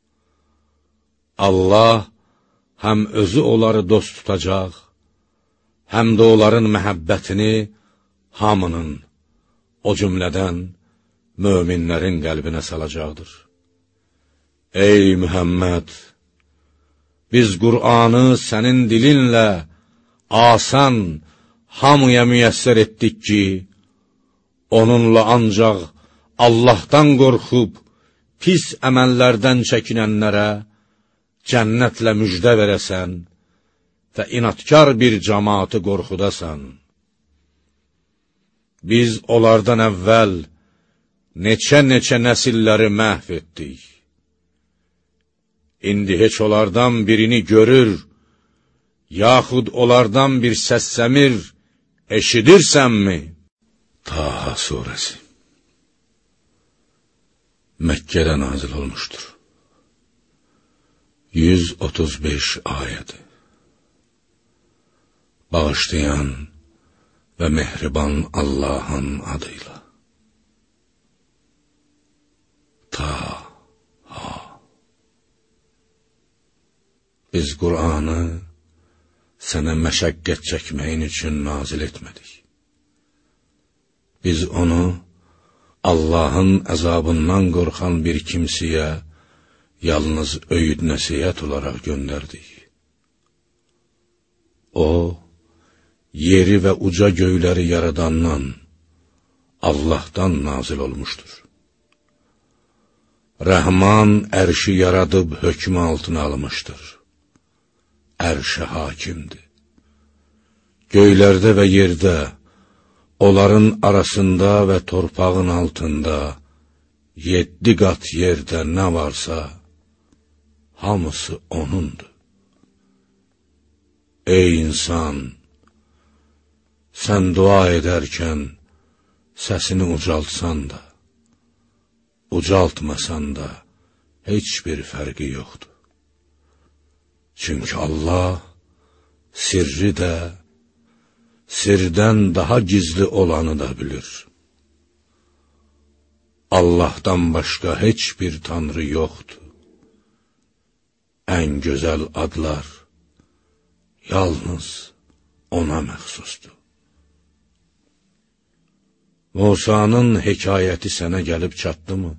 Speaker 1: Allah həm özü onları dost tutacaq, həm də onların məhəbbətini hamının, o cümlədən möminlərin qəlbinə salacaqdır. Ey Mühəmməd! Biz Qur'anı sənin dilinlə asan, hamıya müyəssər etdik ki, onunla ancaq Allahdan qorxub, pis əməllərdən çəkinənlərə cənnətlə müjdə verəsən və inatkar bir cəmaatı qorxudasan. Biz onlardan əvvəl neçə-neçə nəsilləri məhv etdik. İndi heç onlardan birini görür, yaxud onlardan bir səssəmir eşidirsənmi? Taha surəsi Məkkədə nazil olmuşdur. yüz otuz beş ayədi. Bağışlayan və mehriban Allahın adıyla. Taha. Biz Qur'anı sənə məşəqqət çəkməyin üçün nazil etmədik. Biz onu Allahın əzabından qorxan bir kimsəyə yalnız öyüd nəsihət olaraq göndərdik. O, yeri və uca göyləri yaradandan, Allahdan nazil olmuşdur. Rəhman ərşi yaradıb hökmü altına almışdır. Ərşə hakimdir. Göylərdə və yerdə, onların arasında və torpağın altında, yeddi qat yerdə nə varsa, hamısı onundur. Ey insan! Sən dua edərkən, səsini ucaltsan da, ucaltmasan da, heç bir fərqi yoxdur. Çünki Allah sirri də, sirdən daha gizli olanı da bilir. Allahdan başqa heç bir tanrı yoxdur. Ən gözəl adlar yalnız ona məxsusdur. Musanın hekayəti sənə gəlib çatdı mı?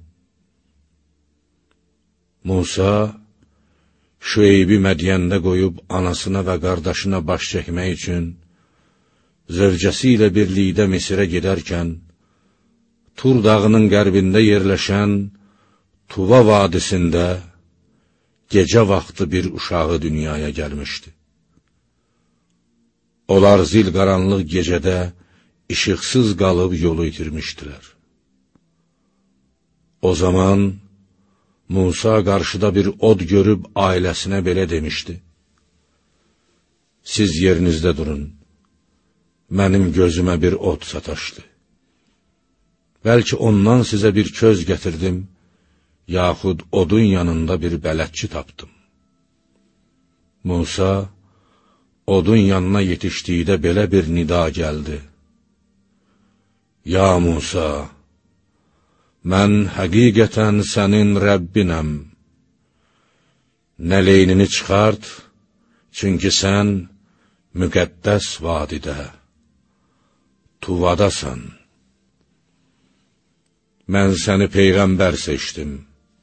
Speaker 1: Musa, Şüeybi Mədyəndə qoyub anasına və qardaşına baş çəkmək üçün, zövcəsi ilə birlikdə Misirə gedərkən, Tur dağının qərbində yerləşən Tuva vadisində gecə vaxtı bir uşağı dünyaya gəlmişdi. Onlar zil qaranlıq gecədə işıqsız qalıb yolu itirmişdilər. O zaman Musa qarşıda bir od görüb ailəsinə belə demişdi: Siz yerinizdə durun, mənim gözümə bir od sataşdı. Bəlkə ondan sizə bir köz gətirdim, yaxud odun yanında bir bələdçi tapdım. Musa, odun yanına yetişdikdə belə bir nida gəldi: Ya Musa, mən həqiqətən sənin Rəbbinəm. Nə leynini çıxart, çünki sən müqəddəs vadidə, tuvadasan. Mən səni Peyğəmbər seçdim.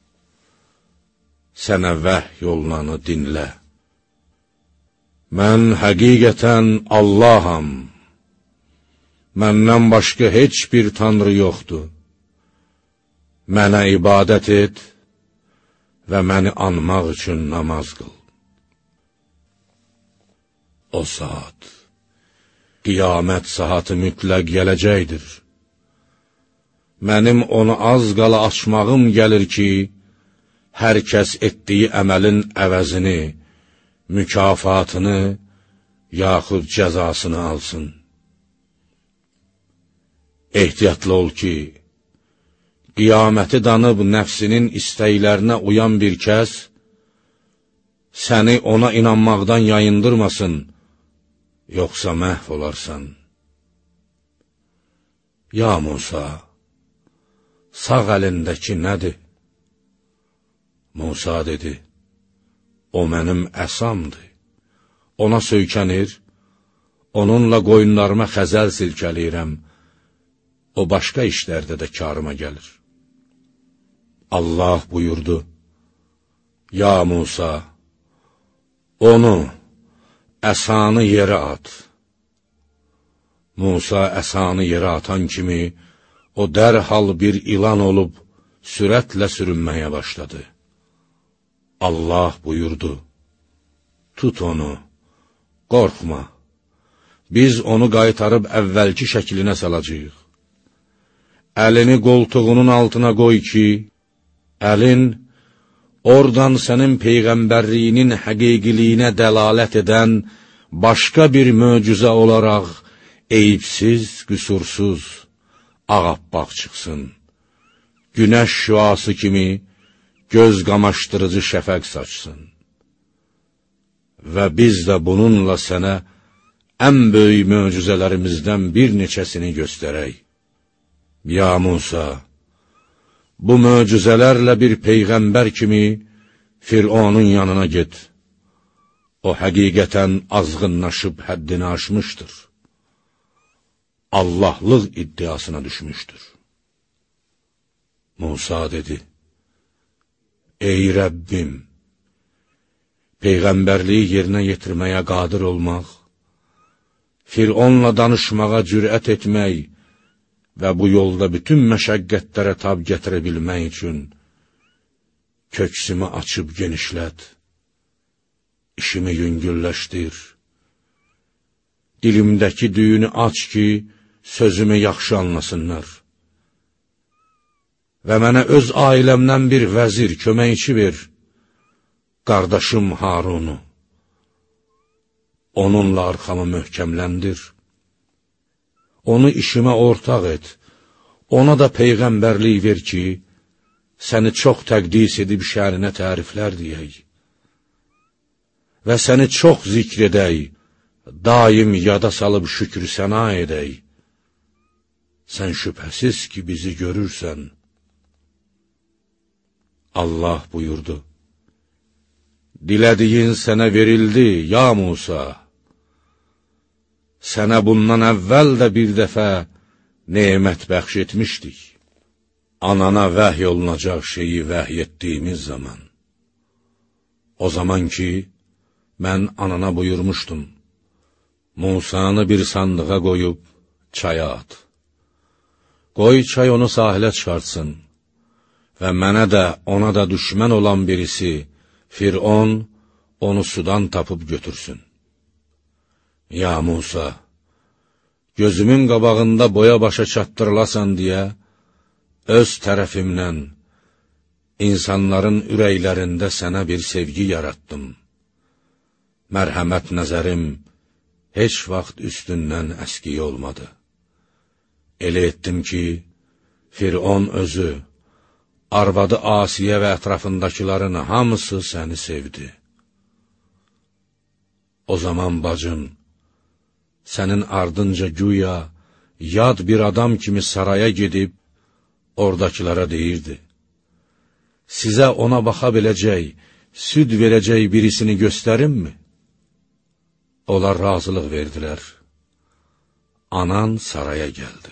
Speaker 1: Sənə vəhy olunanı dinlə. Mən həqiqətən Allaham. Məndən başqa heç bir tanrı yoxdur. Mənə ibadət et və məni anmaq üçün namaz qıl. O saat, qiyamət saatı mütləq gələcəkdir. Mənim onu az qala açmağım gəlir ki, hər kəs etdiyi əməlin əvəzini, mükafatını, yaxud cəzasını alsın. Ehtiyatlı ol ki, qiyaməti danıb nəfsinin istəklərinə uyan bir kəs, səni ona inanmaqdan yayındırmasın, yoxsa məhv olarsan. Ya Musa, sağ əlindəki nədir? Musa dedi, o mənim əsamdır. Ona söykənir, onunla qoyunlarıma xəzəl silkəliyirəm, o başqa işlərdə də karıma gəlir. Allah buyurdu, Ya Musa, onu, əsanı yerə at. Musa əsanı yerə atan kimi, o dərhal bir ilan olub, sürətlə sürünməyə başladı. Allah buyurdu, tut onu, qorxma, biz onu qaytarıb əvvəlki şəklinə salacağıq. Əlini qoltuğunun altına qoy ki, əlin, oradan sənin peyğəmbərliyinin həqiqiliyinə dəlalət edən başqa bir möcüzə olaraq, eyibsiz, qüsursuz, ağappaq çıxsın. Günəş şüası kimi göz qamaşdırıcı şəfəq saçsın. Və biz də bununla sənə ən böyük möcüzələrimizdən bir neçəsini göstərək. Ya Musa, bu möcüzələrlə bir peyğəmbər kimi Fironun yanına get. O həqiqətən azğınlaşıb həddini aşmışdır. Allahlıq iddiasına düşmüşdür. Musa dedi, Ey Rəbbim, peyğəmbərliyi yerinə yetirməyə qadir olmaq, Fironla danışmağa cürət etmək və bu yolda bütün məşəqqətlərə tab gətirə bilmək üçün köksümü açıb genişlət, işimi yüngülləşdir, dilimdəki düyünü aç ki, sözümü yaxşı anlasınlar və mənə öz ailəmdən bir vəzir, köməkçi ver, qardaşım Harunu. Onunla arxamı möhkəmləndir. Onu işimə ortaq et, ona da peyğəmbərlik ver ki, səni çox təqdis edib şərinə təriflər deyək və səni çox zikr edək, daim yada salıb şükrü səna edək. Sən şübhəsiz ki, bizi görürsən. Allah buyurdu, dilədiyin sənə verildi, ya Musa. Sənə bundan əvvəl də bir dəfə nemət bəxş etmişdik. Anana vəhy olunacaq şeyi vəhy etdiyimiz zaman. O zaman ki, mən anana buyurmuşdum, Musanı bir sandığa qoyub çaya at. Qoy çay onu sahilə çıxartsın və mənə də, ona da düşmən olan birisi, Firon, onu sudan tapıb götürsün. Ya Musa, gözümün qabağında boya başa çatdırılasan deyə, öz tərəfimdən, İnsanların ürəklərində sənə bir sevgi yaratdım. Mərhəmət nəzərim heç vaxt üstündən əskiyi olmadı. Elə etdim ki, Firon özü, arvadı Asiyə və ətrafındakiların hamısı səni sevdi. O zaman bacın, sənin ardınca güya, yad bir adam kimi saraya gedib, oradakilara deyirdi: sizə ona baxa biləcək, süd verəcək birisini göstərimmi? Onlar razılıq verdilər. Anan saraya gəldi.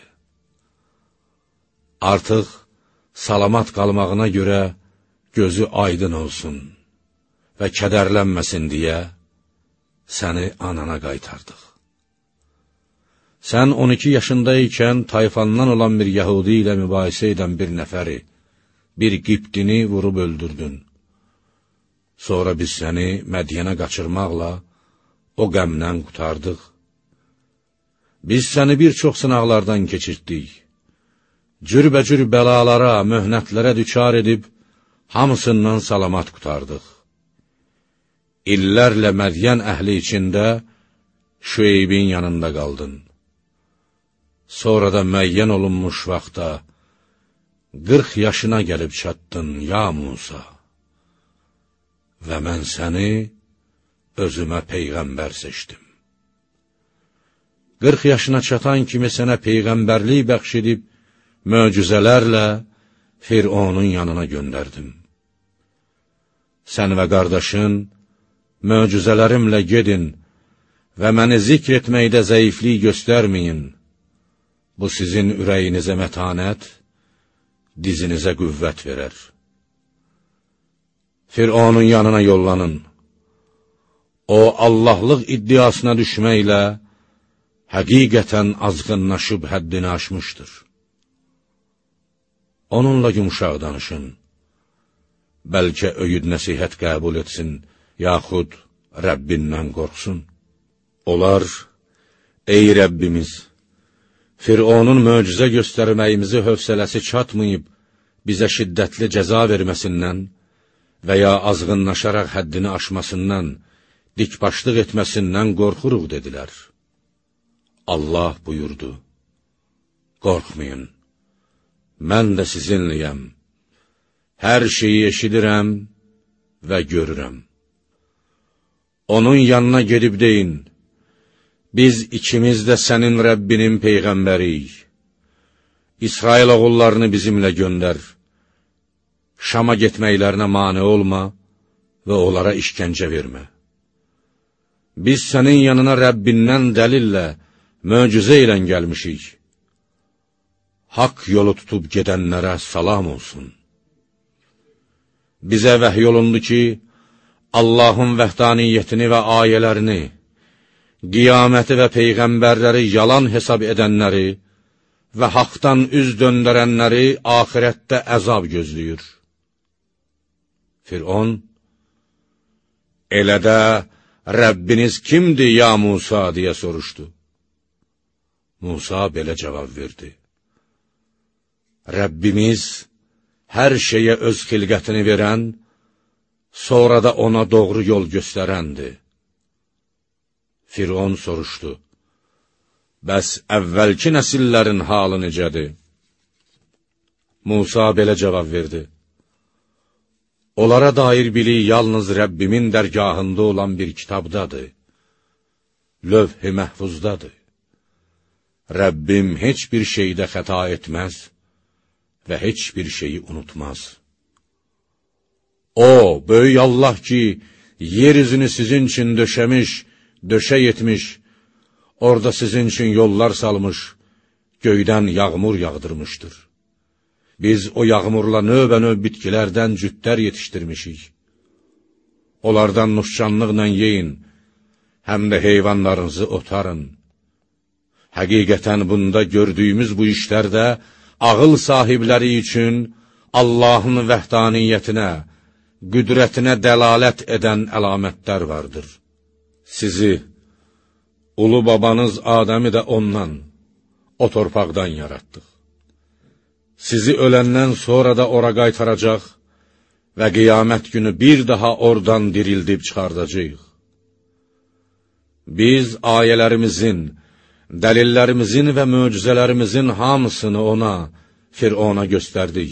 Speaker 1: Artıq salamat qalmağına görə gözü aydın olsun və kədərlənməsin deyə səni anana qaytardıq. Sən on iki yaşındaykən tayfandan olan bir Yahudi ilə mübahisə edən bir nəfəri, bir Qibdini vurub öldürdün. Sonra biz səni Mədyənə qaçırmaqla o qəmdən qutardıq. Biz səni bir çox sınaqlardan keçirtdik. Cürbəcür bəlalara, möhnətlərə düçar edib, hamısından salamat qutardıq. İllərlə Mədyən əhli içində Şüeybin yanında qaldın. Sonra da müəyyən olunmuş vaxtda qırx yaşına gəlib çatdın, ya Musa. Və mən səni özümə peyğəmbər seçdim. qırx yaşına çatan kimi sənə peyğəmbərlik bəxş edib, möcüzələrlə Fironun yanına göndərdim. Sən və qardaşın, möcüzələrimlə gedin və məni zikr etməkdə zəiflik göstərməyin. Bu sizin ürəyinizə mətanət, dizinizə qüvvət verər. Fironun yanına yollanın. O, Allahlıq iddiasına düşməklə, həqiqətən azğınlaşıb həddini aşmışdır. Onunla yumuşaq danışın. Bəlkə öyüd nəsihət qəbul etsin, yaxud Rəbbindən qorxsun. Onlar, ey Rəbbimiz, Fironun möcüzə göstərməyimizi hövsələsi çatmayıb, bizə şiddətli cəza verməsindən və ya azğınlaşaraq həddini aşmasından, dikbaşlıq etməsindən qorxuruq, dedilər. Allah buyurdu: qorxmayın, mən də sizinliyəm, hər şeyi eşidirəm və görürəm. Onun yanına gedib deyin: biz ikimiz də sənin Rəbbinin peyğəmbəriyik. İsrail oğullarını bizimlə göndər. Şama getməklərinə mane olma və onlara işgəncə vermə. Biz sənin yanına Rəbbindən dəlillə, möcüzə ilə gəlmişik. Haqq yolu tutub gedənlərə salam olsun. Bizə vəhy olundu ki, Allahın vəhdaniyyətini və ayələrini, qiyaməti və peyğəmbərləri yalan hesab edənləri və haqdan üz döndərənləri axirətdə əzab gözləyir. Firon, elə də Rəbbiniz kimdir, ya Musa, deyə soruşdu. Musa belə cavab verdi: Rəbbimiz hər şeyə öz xilqətini verən, sonra da ona doğru yol göstərəndir. Firon soruşdu: bəs əvvəlki nəsillərin halı necədir? Musa belə cavab verdi: onlara dair bilik yalnız Rəbbimin dərgahında olan bir kitabdadır, lövh-i məhfuzdadır. Rəbbim heç bir şeydə xəta etməz və heç bir şeyi unutmaz. O, böyük Allah ki, yeryüzünü sizin üçün döşəmiş, döşək etmiş, orada sizin üçün yollar salmış, göydən yağmur yağdırmışdır. Biz o yağmurla növbə-növ bitkilərdən cütlər yetişdirmişik. Onlardan nuşcanlıqla yeyin, həm də heyvanlarınızı otarın. Həqiqətən bunda gördüyümüz bu işlərdə ağıl sahibləri üçün Allahın vəhdaniyyətinə, qüdrətinə dəlalət edən əlamətlər vardır. Sizi, ulu babanız Adəmi də ondan, o torpaqdan yaratdıq. Sizi öləndən sonra da ora qaytaracaq və qiyamət günü bir daha oradan dirildib çıxardacağıq. Biz ayələrimizin, dəlillərimizin və möcüzələrimizin hamısını ona, Firona göstərdik.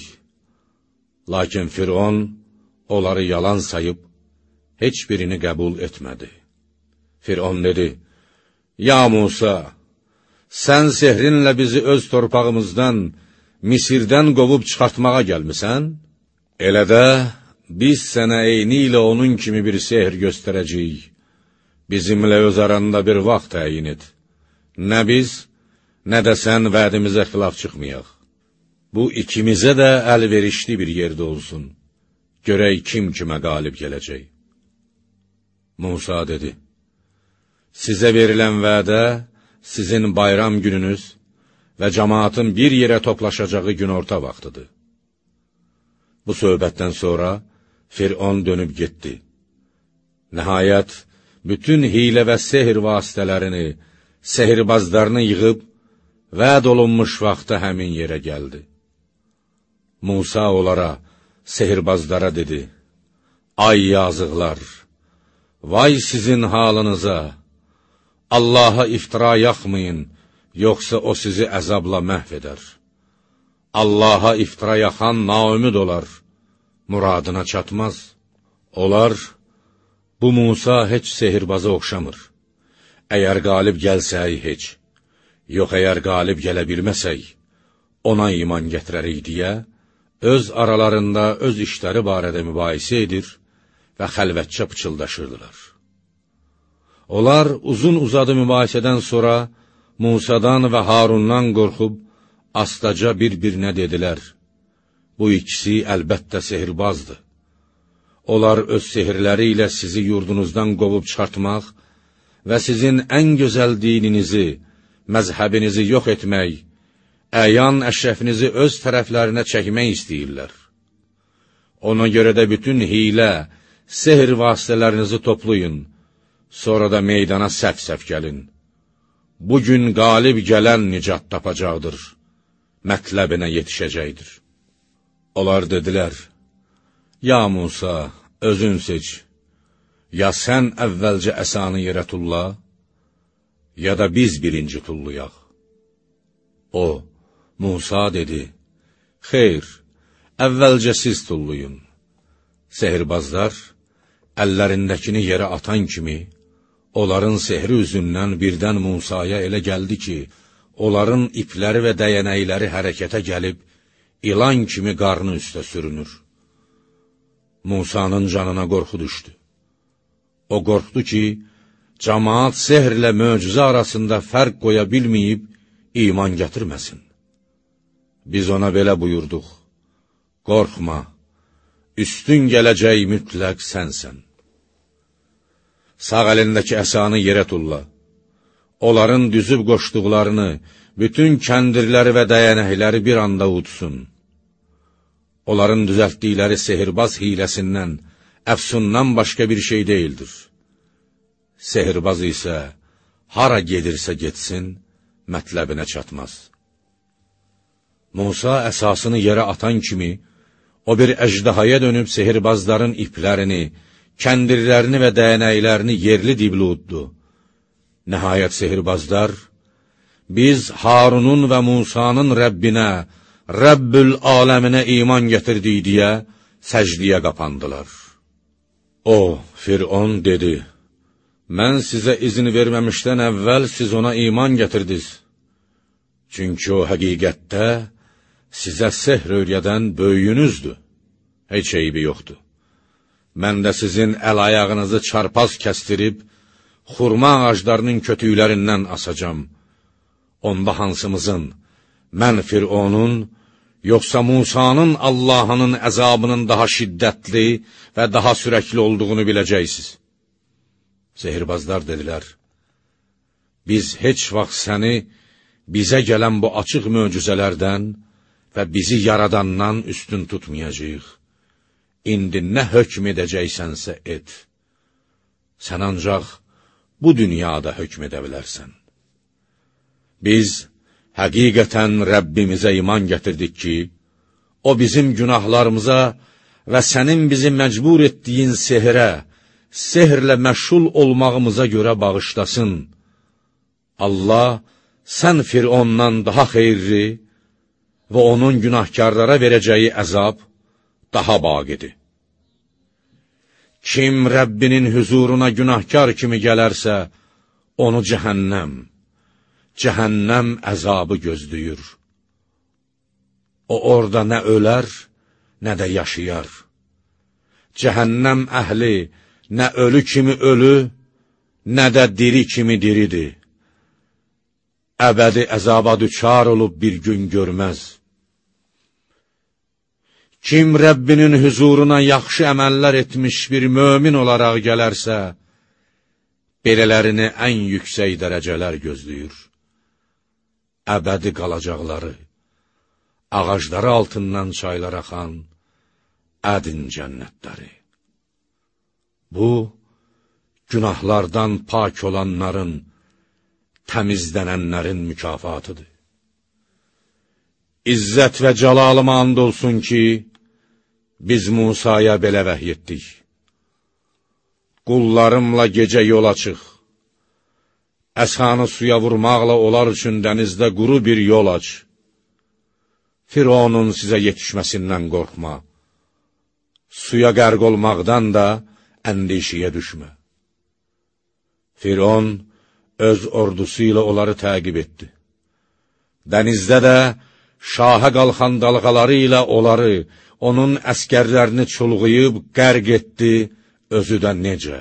Speaker 1: Lakin Firon onları yalan sayıb, heç birini qəbul etmədi. Firon dedi, Ya Musa, sən sehrinlə bizi öz torpağımızdan, Misirdən qovub çıxartmağa gəlmisən? Elə də biz sənə eyni ilə onun kimi bir sehr göstərəcəyik. Bizimlə öz aranda bir vaxt təyin et. Nə biz, nə də sən vədimizə xilaf çıxmayaq. Bu ikimizə də əlverişli bir yerdə olsun. Görək kim kimə qalib gələcək. Musa dedi, Sizə verilən vədə sizin bayram gününüz və cəmaatın bir yerə toplaşacağı günorta vaxtıdır. Bu söhbətdən sonra Firon dönüb getdi. Nəhayət, bütün hilə və sehr vasitələrini, sehirbazlarını yığıb, vəd olunmuş vaxtda həmin yerə gəldi. Musa onlara, sehirbazlara dedi, Ay yazıqlar, vay sizin halınıza, Allaha iftira yaxmayın, yoxsa o sizi əzabla məhv edər. Allaha iftira yaxan naümid olar, muradına çatmaz. Onlar, bu Musa heç sehirbaza oxşamır. Əgər qalib gəlsək heç, yox əgər qalib gələ bilməsək, ona iman gətirərik deyə, öz aralarında öz işləri barədə mübahisə edir və xəlvətcə pıçıldaşırdılar. Onlar uzun uzadı mübahisədən sonra Musadan və Harundan qorxub, astaca bir-birinə dedilər, bu ikisi əlbəttə sehirbazdır. Onlar öz sehirləri ilə sizi yurdunuzdan qovub çıxartmaq və sizin ən gözəl dininizi, məzhəbinizi yox etmək, əyan əşrəfinizi öz tərəflərinə çəkmək istəyirlər. Ona görə də bütün hilə, sehr vasitələrinizi toplayın, sonra da meydana səf-səf gəlin. Bugün qalib gələn nicat tapacaqdır, mətləbinə yetişəcəkdir. Onlar dedilər, Ya Musa, özün seç, ya sən əvvəlcə əsanı yerə tulla, ya da biz birinci tulluyaq. O, Musa dedi, Xeyr, əvvəlcə siz tulluyun. Sehirbazlar, əllərindəkini yerə atan kimi, onların sehri üzündən birdən Musaya elə gəldi ki, onların ipləri və dəyənəkləri hərəkətə gəlib, ilan kimi qarnı üstə sürünür. Musanın canına qorxu düşdü. O qorxdu ki, cəmaat sehrlə möcüzə arasında fərq qoya bilməyib, iman gətirməsin. Biz ona belə buyurduq, qorxma, üstün gələcək mütləq sənsən. Sağ əlindəki əsanı yerə tulla. Onların düzüb qoşduqlarını, bütün kəndirləri və dəyənəkləri bir anda udsun. Onların düzəltdikləri sehirbaz hiləsindən, əfsundan başqa bir şey deyildir. Sehirbaz isə hara gedirsə getsin, mətləbinə çatmaz. Musa əsasını yerə atan kimi, o bir əjdahaya dönüb sehirbazların iplərini, kəndirlərini və dəyənəklərini yerli dibli uddu. Nəhayət sehirbazlar, biz Harunun və Musanın Rəbbinə, Rəbbül aləminə iman gətirdik deyə səcdiyə qapandılar. O, Firon dedi, mən sizə izin verməmişdən əvvəl siz ona iman gətirdiniz. Çünki o həqiqətdə sizə sehr öyrədən böyüyünüzdür. Heç eybi yoxdur. Mən də sizin əl-ayağınızı çarpaz kəstirib, xurma ağaclarının kötüklərindən asacam. Onda hansımızın, mən Fironun, yoxsa Musanın Allahının əzabının daha şiddətli və daha sürəkli olduğunu biləcəksiniz. Sehirbazlar dedilər, biz heç vaxt səni bizə gələn bu açıq möcüzələrdən və bizi yaradandan üstün tutmayacaq. İndi nə hökm edəcəksənsə et. Sən ancaq bu dünyada hökm edə bilərsən. Biz həqiqətən Rəbbimizə iman gətirdik ki, o bizim günahlarımıza və sənin bizi məcbur etdiyin sehrə, sehrlə məşğul olmağımıza görə bağışlasın. Allah, sən Firondan daha xeyirli və onun günahkarlara verəcəyi əzab daha baqidir. Kim Rəbbinin hüzuruna günahkar kimi gələrsə, onu cəhənnəm, cəhənnəm əzabı gözləyir. O orada nə ölər, nə də yaşayar. Cəhənnəm əhli nə ölü kimi ölü, nə də diri kimi diridir. Əbədi əzaba düçar olub bir gün görməz. Kim Rəbbinin hüzuruna yaxşı əməllər etmiş bir mömin olaraq gələrsə, belələrini ən yüksək dərəcələr gözləyir. Əbədi qalacaqları, ağacları altından çaylar axan ədin cənnətləri. Bu, günahlardan pak olanların, təmizlənənlərin mükafatıdır. İzzət və cəlalıma and olsun ki, biz Musaya belə vəhy etdik. Qullarımla gecə yola çıx. Əsanı suya vurmaqla onlar üçün dənizdə quru bir yol aç. Fironun sizə yetişməsindən qorxma. Suya qərq olmaqdan da əndişiyə düşmə. Firon öz ordusu ilə onları təqib etdi. Dənizdə də şaha qalxan dalğaları ilə onları, onun əskərlərini çulğuyub qərq etdi, özü də necə?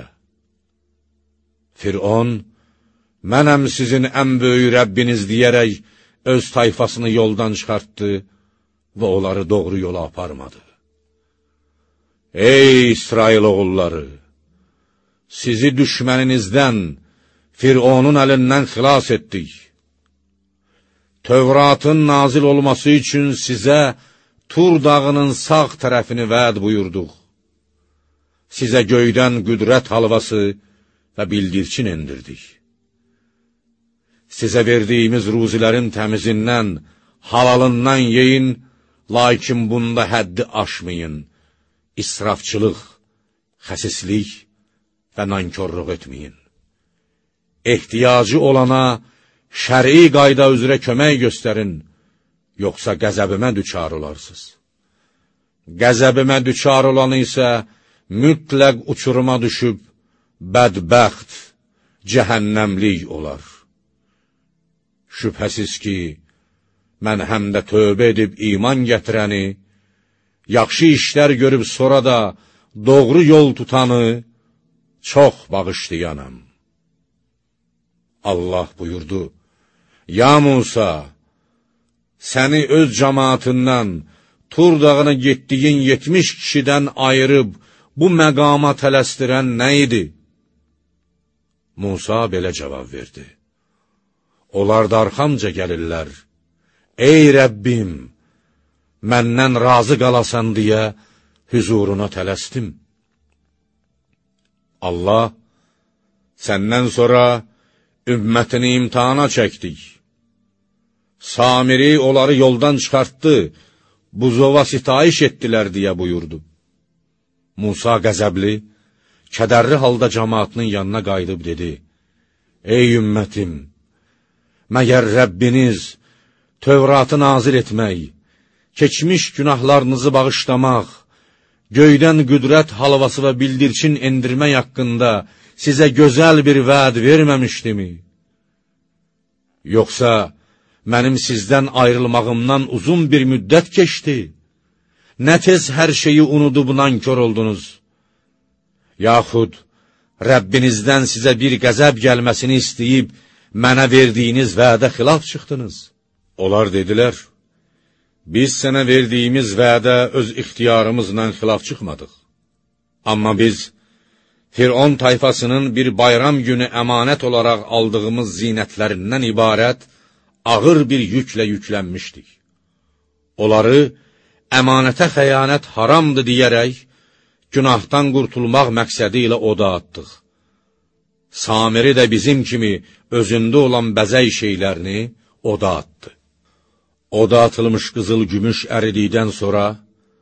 Speaker 1: Firon, mənəm sizin ən böyük Rəbbiniz deyərək, öz tayfasını yoldan çıxartdı və onları doğru yola aparmadı. Ey İsrail oğulları! Sizi düşməninizdən, Fironun əlindən xilas etdik. Tövratın nazil olması üçün sizə Tur dağının sağ tərəfini vəd buyurduq. Sizə göydən qüdrət halvası və bildirçin endirdik. Sizə verdiyimiz ruzilərin təmizindən, halalından yeyin, lakin bunda həddi aşmayın. İsrafçılıq, xəsislik və nankörlük etməyin. Ehtiyacı olana şəri qayda üzrə kömək göstərin, yoxsa qəzəbimə düçar olarsınız. Qəzəbimə düçar olanı isə mütləq uçuruma düşüb, bədbəxt, cəhənnəmlik olar. Şübhəsiz ki, mən həm də tövbə edib iman gətirəni, yaxşı işlər görüb sonra da doğru yol tutanı çox bağışlayanam. Allah buyurdu, ya Musa, səni öz cəmaatından, Tur dağına getdiyin yetmiş kişidən ayırıb, bu məqama tələstirən nə idi? Musa belə cavab verdi. Onlar da arxamca gəlirlər. Ey Rəbbim, məndən razı qalasan deyə hüzuruna tələsdim. Allah, səndən sonra ümmətini imtihana çəkdik. Samiri onları yoldan çıxartdı, buzova sitayiş etdilər deyə buyurdu. Musa qəzəbli, kədərli halda cəmaatının yanına qayıdıb dedi, Ey ümmətim, məgər Rəbbiniz Tövratı nazil etmək, keçmiş günahlarınızı bağışlamaq, göydən qüdrət halvası və bildirçin endirmək haqqında sizə gözəl bir vəd verməmişdimi? Yoxsa mənim sizdən ayrılmağımdan uzun bir müddət keçdi? Nə tez hər şeyi unudub nankör oldunuz? Yaxud Rəbbinizdən sizə bir qəzəb gəlməsini istəyib, mənə verdiyiniz vədə xilaf çıxdınız. Onlar dedilər, biz sənə verdiyimiz vədə öz ixtiyarımızla xilaf çıxmadıq. Amma biz Firon tayfasının bir bayram günü əmanət olaraq aldığımız zinətlərindən ibarət ağır bir yüklə yüklənmişdik. Onları əmanətə xəyanət haramdır deyərək, günahdan qurtulmaq məqsədi ilə oda atdıq. Samiri də bizim kimi özündə olan bəzək şeylərini oda atdı. Oda atılmış qızıl gümüş əridikdən sonra,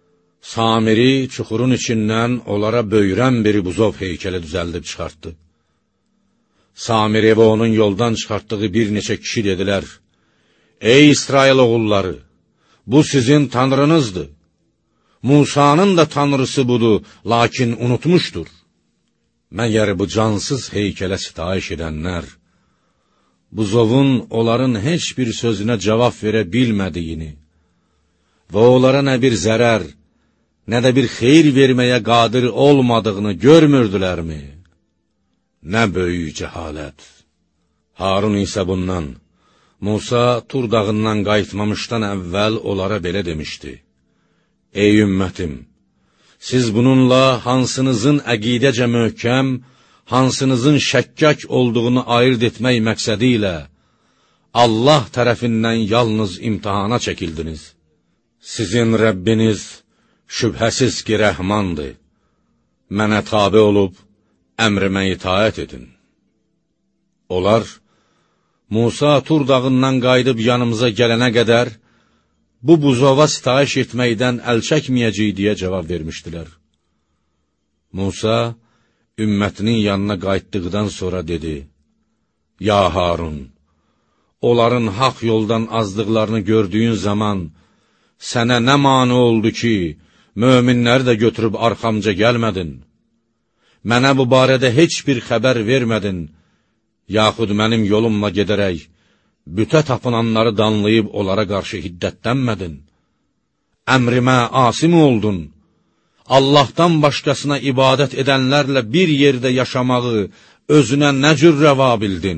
Speaker 1: Samiri çuxurun içindən onlara böyrən bir buzov heykəli düzəldib çıxartdı. Samiri və onun yoldan çıxartdığı bir neçə kişi dedilər, ey İsrail oğulları, bu sizin tanrınızdır. Musanın da tanrısı budur, lakin unutmuşdur. Məgər bu cansız heykələ sitayiş edənlər, buzovun onların heç bir sözünə cavab verə bilmədiyini və onlara nə bir zərər, nə də bir xeyir verməyə qadir olmadığını görmürdülərmi? Nə böyük cəhalət! Harun isə bundan, Musa Tur dağından qayıtmamışdan əvvəl onlara belə demişdi, ey ümmətim, siz bununla hansınızın əqidəcə möhkəm, hansınızın şəkkək olduğunu ayırt etmək məqsədi ilə Allah tərəfindən yalnız imtihana çəkildiniz. Sizin Rəbbiniz şübhəsiz ki, rəhmandır. Mənə tabe olub, əmrimə itaət edin. Onlar, Musa Tur dağından qayıdıb yanımıza gələnə qədər, bu buzova sitayiş etməkdən əl çəkməyəcək deyə cavab vermişdilər. Musa, ümmətinin yanına qayıtdıqdan sonra dedi, ya Harun, onların haq yoldan azdıqlarını gördüyün zaman, sənə nə mani oldu ki, möminləri də götürüb arxamca gəlmədin? Mənə bu barədə heç bir xəbər vermədin, yaxud mənim yolumla gedərək, bütə tapınanları danlayıb onlara qarşı hiddətlənmədin? Əmrimə asim oldun, Allahdan başqasına ibadət edənlərlə bir yerdə yaşamağı özünə nə cür rəva bildin?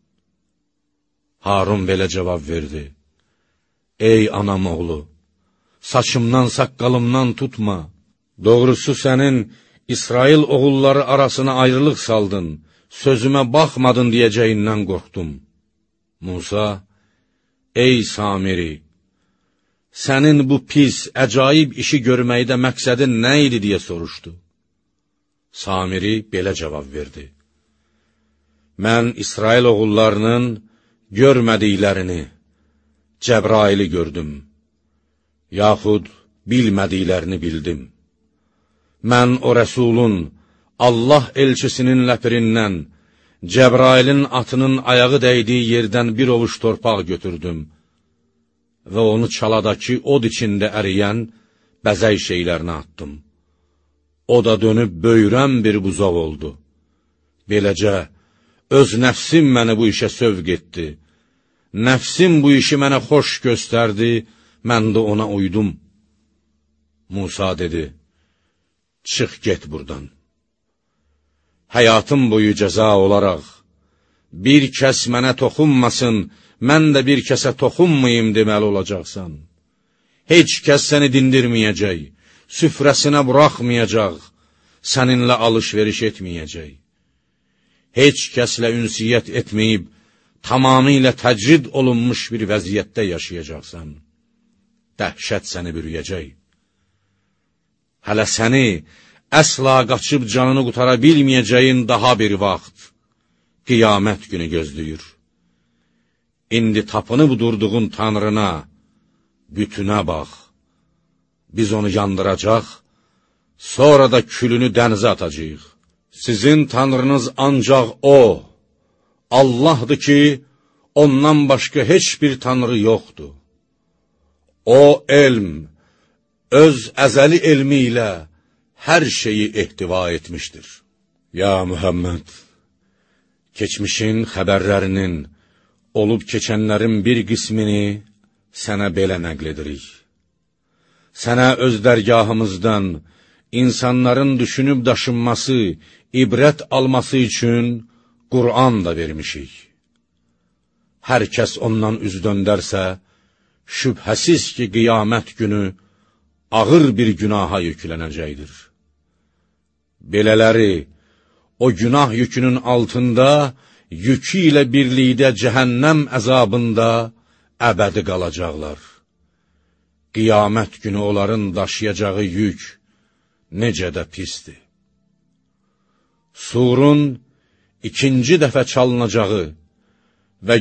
Speaker 1: Harun belə cavab verdi, ey anam oğlu, saçımdan, saqqalımdan tutma. Doğrusu sənin İsrail oğulları arasına ayrılıq saldın, sözümə baxmadın deyəcəyindən qorxdum. Musa, ey Samiri, sənin bu pis, əcaib işi görməkdə məqsədin nə idi deyə soruşdu. Samiri belə cavab verdi, mən İsrail oğullarının görmədiklərini, Cəbraili gördüm, yaxud bilmədiklərini bildim. Mən o rəsulun, Allah elçisinin ləpirindən, Cəbrailin atının ayağı dəydiyi yerdən bir ovuc torpaq götürdüm və onu çaladakı od içində əriyən bəzək şeylərini attım. O da dönüb böyrən bir buzov oldu. Beləcə, öz nəfsim məni bu işə sövq etdi. Nəfsim bu işi mənə xoş göstərdi, mən də ona uydum. Musa dedi, çıx get buradan. Həyatım boyu cəza olaraq, bir kəs mənə toxunmasın, mən də bir kəsə toxunmayım deməli olacaqsan. Heç kəs səni dindirməyəcək, süfrəsinə buraxmayacaq, səninlə alış-veriş etməyəcək. Heç kəslə ünsiyyət etməyib, tamamilə təcrid olunmuş bir vəziyyətdə yaşayacaqsan. Dəhşət səni bürüyəcək. Hələ səni əsla qaçıb canını qutara bilməyəcəyin daha bir vaxt, qiyamət günü gözləyir. İndi tapınıb durduğun Tanrına, bütünə bax. Biz onu yandıracaq, sonra da külünü dənizə atacaq. Sizin Tanrınız ancaq O, Allahdır ki, ondan başqa heç bir Tanrı yoxdur. O elm, öz əzəli elmi ilə hər şeyi ehtiva etmişdir. Ya Muhammed, keçmişin xəbərlərinin, olub keçənlərin bir qismini sənə belə nəql edirik. Sənə öz dərgahımızdan insanların düşünüb daşınması, ibrət alması üçün Qur'an da vermişik. Hər kəs ondan üz döndərsə, şübhəsiz ki, qiyamət günü ağır bir günaha yüklənəcəkdir. Belələri, o günah yükünün altında, yükü ilə birlikdə cəhənnəm əzabında əbədi qalacaqlar. Qiyamət günü onların daşıyacağı yük necə də pisdir. Surun ikinci dəfə çalınacağı və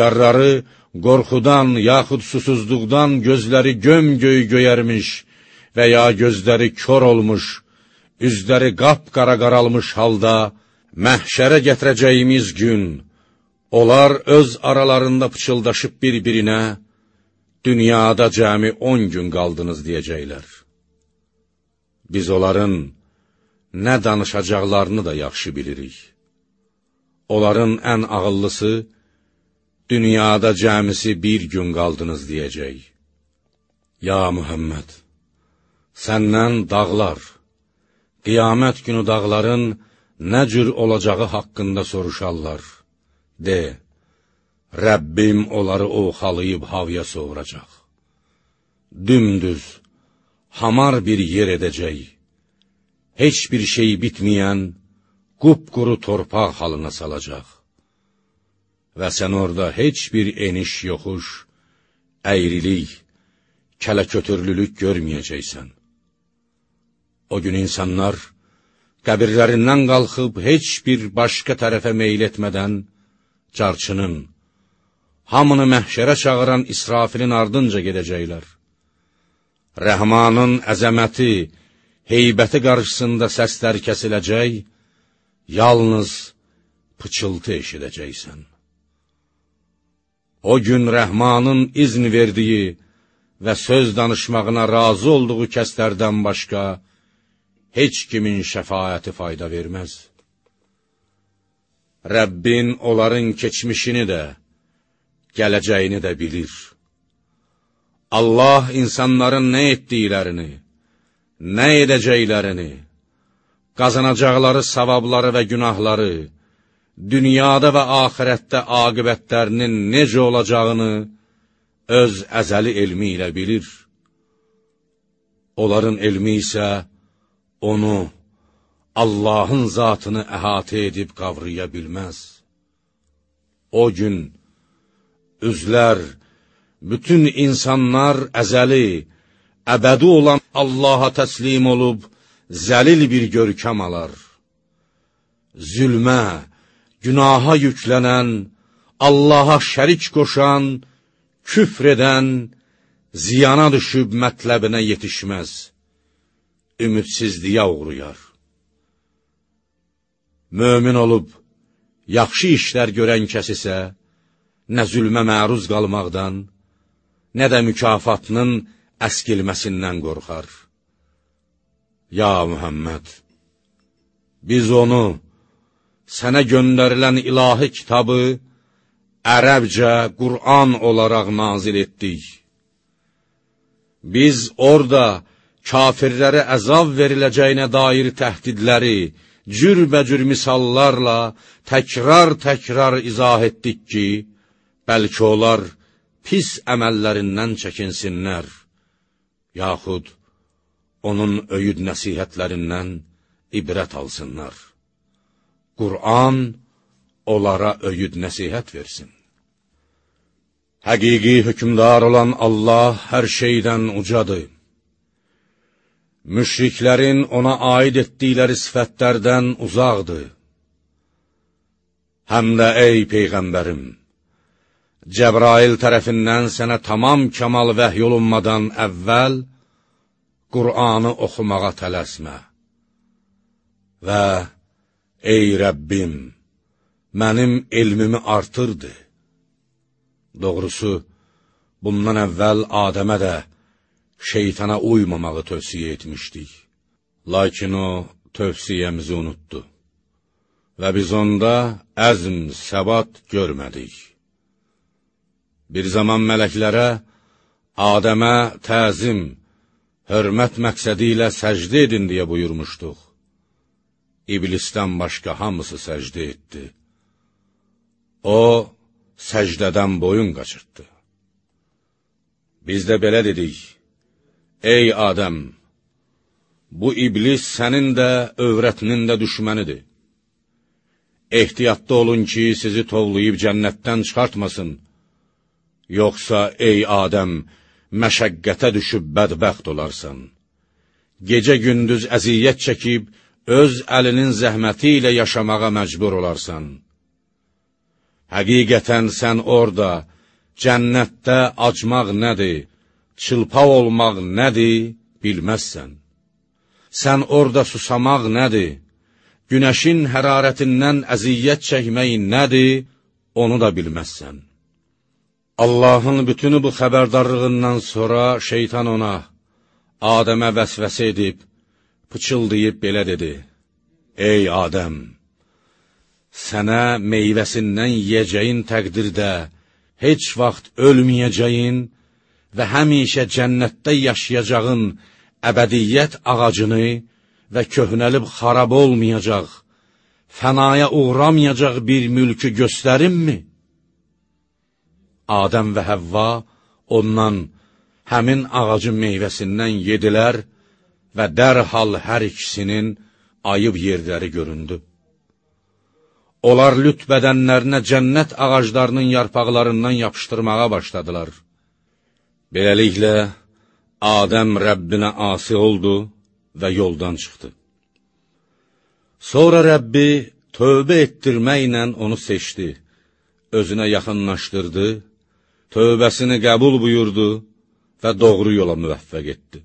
Speaker 1: günahkarları qorxudan yaxud susuzluqdan gözləri göm-göy göyərmiş və ya gözləri kör olmuş, üzləri qapqara qaralmış halda məhşərə gətirəcəyimiz gün, onlar öz aralarında pıçıldaşıb bir-birinə, dünyada cəmi on gün qaldınız deyəcəklər. Biz onların nə danışacaqlarını da yaxşı bilirik. Onların ən ağıllısı, dünyada cəmisi bir gün qaldınız deyəcək. Ya Muhammed, səndən dağlar, qiyamət günü dağların nə cür olacağı haqqında soruşarlar. De, Rəbbim onları oxalayıb havaya sovuracaq. Dümdüz, hamar bir yer edəcək. Heç bir şey bitməyən, qupquru torpaq halına salacaq. Və sən orada heç bir eniş yoxuş, əyrilik, kələkötürlülük görməyəcəksən. O gün insanlar qəbirlərindən qalxıb heç bir başqa tərəfə meyl etmədən, carçının, hamını məhşərə çağıran İsrafilin ardınca gedəcəklər. Rəhmanın əzəməti, heybəti qarşısında səslər kəsiləcək, yalnız pıçıltı eşidəcəksən. O gün Rəhmanın izn verdiyi və söz danışmağına razı olduğu kəslərdən başqa, heç kimin şəfaəti fayda verməz. Rəbbin onların keçmişini də, gələcəyini də bilir. Allah insanların nə etdiklərini, nə edəcəklərini, qazanacaqları savabları və günahları, dünyada və axirətdə aqibətlərinin necə olacağını öz əzəli elmi ilə bilir. Onların elmi isə onu, Allahın zatını əhatə edib qavraya bilməz. O gün, üzlər, bütün insanlar əzəli, əbədi olan Allaha təslim olub, zəlil bir görkəm alar. Zülmə, günaha yüklənən, Allaha şərik qoşan, küfr edən, ziyana düşüb mətləbinə yetişməz, ümidsizliyə uğrayar. Mömin olub, yaxşı işlər görən kəs isə, nə zülmə məruz qalmaqdan, nə də mükafatının əskilməsindən qorxar. Ya Muhammed, biz onu, sənə göndərilən ilahi kitabı, ərəbcə Qur'an olaraq nazil etdik. Biz orada kafirlərə əzab veriləcəyinə dair təhdidləri, cürbəcür misallarla təkrar-təkrar izah etdik ki, bəlkə onlar pis əməllərindən çəkinsinlər, yaxud onun öyüd nəsihətlərindən ibrət alsınlar. Qur'an onlara öyüd nəsihət versin. Həqiqi hökmdar olan Allah hər şeydən ucadır. Müşriklərin ona aid etdikləri sifətlərdən uzaqdır. Həm də ey Peyğəmbərim, Cəbrail tərəfindən sənə tamam kəmal vəhy olunmadan əvvəl Qur'anı oxumağa tələsmə. Və ey Rəbbim, mənim elmimi artırdı. Doğrusu, bundan əvvəl Adəmə də şeytana uymamağı tövsiyə etmişdik. Lakin o, tövsiyəmizi unutdu. Və biz onda əzm, səbat görmədik. Bir zaman mələklərə, Adəmə təzim, hörmət məqsədi ilə səcdə edin deyə buyurmuşduq. İblisdən başqa hamısı səcdə etdi. O, səcdədən boyun qaçırtdı. Biz də belə dedik, ey Adəm, bu iblis sənin də, övrətinin də düşmənidir. Ehtiyatlı olun ki, sizi tovlayıb cənnətdən çıxartmasın. Yoxsa, ey Adəm, məşəqqətə düşüb bədbəxt olarsan. Gecə-gündüz əziyyət çəkib, öz əlinin zəhməti ilə yaşamağa məcbur olarsan. Həqiqətən sən orada, cənnətdə acmaq nədir, çılpaq olmaq nədir, bilməzsən. Sən orada susamaq nədir? Günəşin hərarətindən əziyyət çəkmək nədir? Onu da bilməzsən. Allahın bütünü bu xəbərdarlığından sonra şeytan ona, Adəmə vəsvəsə edib, pıçıldayıb belə dedi: Ey Adəm, sənə meyvəsindən yiyəcəyin təqdirdə heç vaxt ölməyəcəyin və həmişə cənnətdə yaşayacağın əbədiyyət ağacını və köhnəlib xarab olmayacaq, fənaya uğramayacaq bir mülkü göstərimmi? Adəm və Həvva ondan həmin ağacın meyvəsindən yedilər və dərhal hər ikisinin ayıb yerləri göründü. Onlar lüt bədənlərinə cənnət ağaclarının yarpaqlarından yapışdırmağa başladılar. Beləliklə, Adəm Rəbbinə asi oldu və yoldan çıxdı. Sonra Rəbbi tövbə etdirməklə onu seçdi, özünə yaxınlaşdırdı, tövbəsini qəbul buyurdu və doğru yola müvəffəq etdi.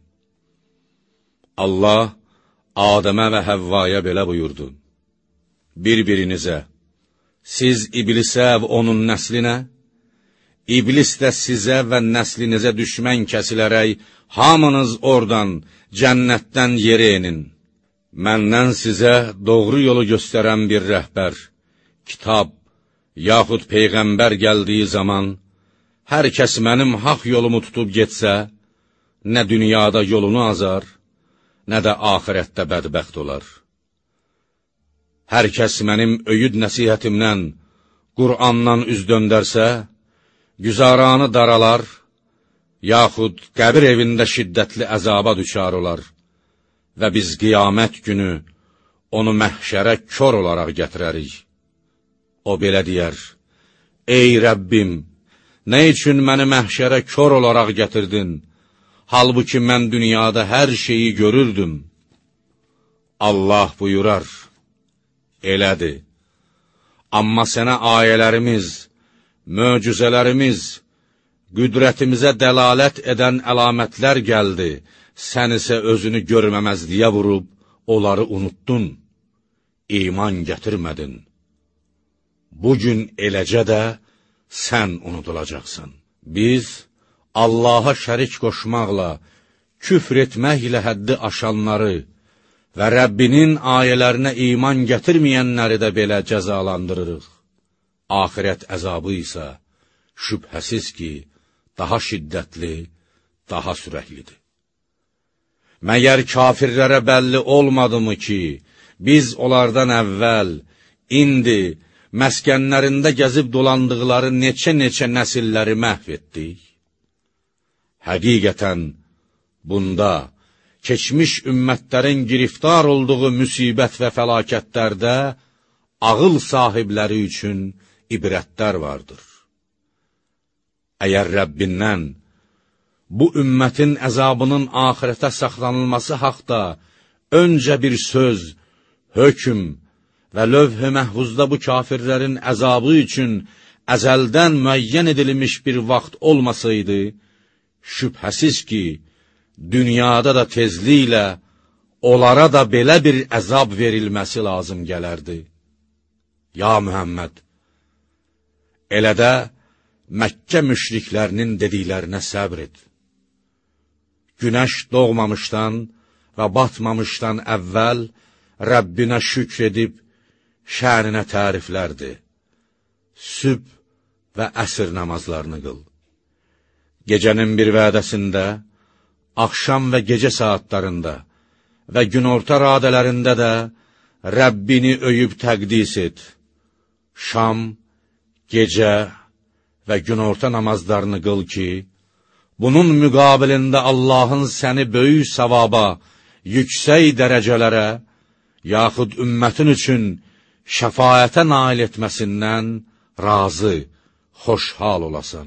Speaker 1: Allah Adəmə və Həvvaya belə buyurdu: Bir-birinizə, siz iblisə və onun nəslinə, iblis də sizə və nəslinizə düşmən kəsilərək, hamınız oradan, cənnətdən yerə enin. Məndən sizə doğru yolu göstərən bir rəhbər, kitab, yaxud peyğəmbər gəldiyi zaman, hər kəs mənim haqq yolumu tutub getsə, nə dünyada yolunu azar, nə də axirətdə bədbəxt olar. Hər kəs mənim öyüd nəsihətimdən, Qur'andan üz döndərsə, güzaranı daralar, yaxud qəbir evində şiddətli əzaba düşar olar və biz qiyamət günü onu məhşərə kör olaraq gətirərik. O belə deyər: Ey Rəbbim, nə üçün məni məhşərə kör olaraq gətirdin, halbuki mən dünyada hər şeyi görürdüm? Allah buyurar: Elədir. Amma sənə ayələrimiz, möcüzələrimiz, qüdrətimizə dəlalət edən əlamətlər gəldi, sən isə özünü görməməzliyə vurub, onları unuttun, iman gətirmədin. Bugün eləcə də sən unudulacaqsan. Biz Allaha şərik qoşmaqla, küfr etməklə həddi aşanları və Rəbbinin ayələrinə iman gətirməyənləri də belə cəzalandırırıq. Axirət əzabı isə şübhəsiz ki, daha şiddətli, daha sürəklidir. Məgər kafirlərə bəlli olmadımı ki, biz onlardan əvvəl, indi, məskənlərində gəzib dolandıqları neçə-neçə nəsilləri məhv etdik? Həqiqətən, bunda, keçmiş ümmətlərin giriftar olduğu müsibət və fəlakətlərdə ağıl sahibləri üçün ibrətlər vardır. Əgər Rəbbindən bu ümmətin əzabının axirətə saxlanılması haqda öncə bir söz, hökm və lövh-i məhvuzda bu kafirlərin əzabı üçün əzəldən müəyyən edilmiş bir vaxt olmasaydı, şübhəsiz ki, dünyada da tezliklə onlara da belə bir əzab verilməsi lazım gələrdi. Ya Mühəmməd, elə də Məkkə müşriklərinin dediklərinə səbr et. Günəş doğmamışdan və batmamışdan əvvəl Rəbbinə şükr edib, şəninə təriflərdi. Sübh və əsr namazlarını qıl. Gecənin bir vədəsində, axşam və gecə saatlarında və günorta radələrində də Rəbbini öyüb təqdis et. Şam, gecə və günorta namazlarını qıl ki, bunun müqabilində Allahın səni böyük savaba, yüksək dərəcələrə, yaxud ümmətin üçün şəfaətə nail etməsindən razı, xoşhal olasan.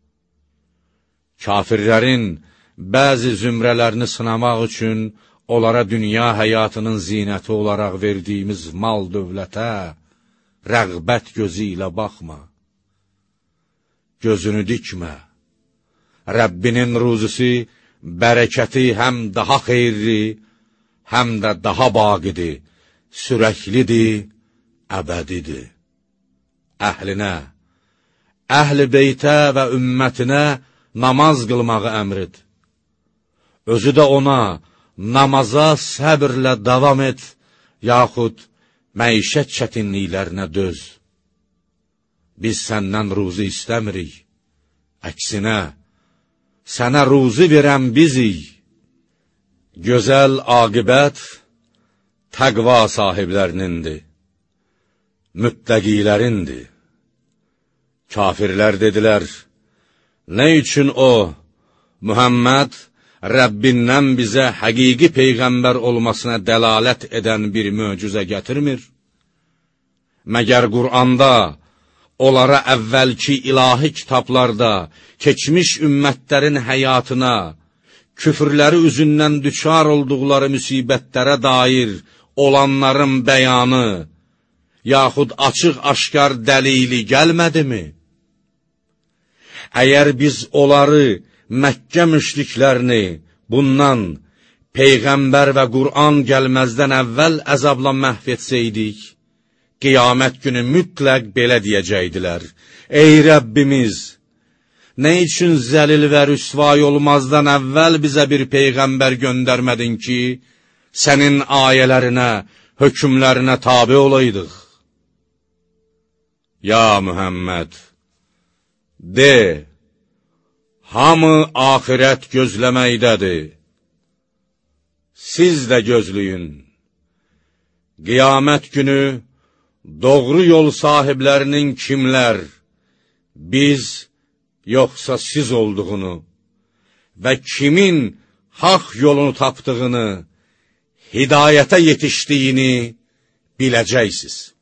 Speaker 1: Kafirlərin bəzi zümrələrini sınamaq üçün onlara dünya həyatının zinəti olaraq verdiyimiz mal dövlətə rəğbət gözü ilə baxma. Gözünü dikmə. Rəbbinin ruzusu bərəkəti həm daha xeyirli, həm də daha baqidir, sürəklidir, əbədidir. Əhlinə, əhl-i beytə və ümmətinə namaz qılmağı əmrid. Özü də ona namaza səbirlə davam et, yaxud məişət çətinliklərinə döz. Biz səndən ruzi istəmirik, əksinə, sənə ruzi verən bizik. Gözəl aqibət təqva sahiblərinindir, müttəqilərindir. Kafirlər dedilər, nə üçün o, Muhammed, Rəbbindən bizə həqiqi peyğəmbər olmasına dəlalət edən bir möcüzə gətirmir? Məgər Qur'anda, onlara əvvəlki ilahi kitablarda, keçmiş ümmətlərin həyatına, küfrləri üzündən düçar olduqları müsibətlərə dair olanların bəyanı, yaxud açıq-aşkar dəlili gəlmədimi? Əgər biz onları, Məkkə müşriklərini bundan, Peyğəmbər və Qur'an gəlməzdən əvvəl əzabla məhv etsəydik, qiyamət günü mütləq belə deyəcəkdilər: Ey Rəbbimiz, nə üçün zəlil və rüsvay olmazdan əvvəl bizə bir Peyğəmbər göndərmədin ki, sənin ayələrinə, hökmlərinə tabi olaydıq? Ya Mühəmməd, de, hamı axirət gözləməkdədir. Siz də gözləyin. Qiyamət günü doğru yol sahiblərinin kimlər, biz yoxsa siz olduğunu və kimin haqq yolunu tapdığını, hidayətə yetişdiyini biləcəksiniz.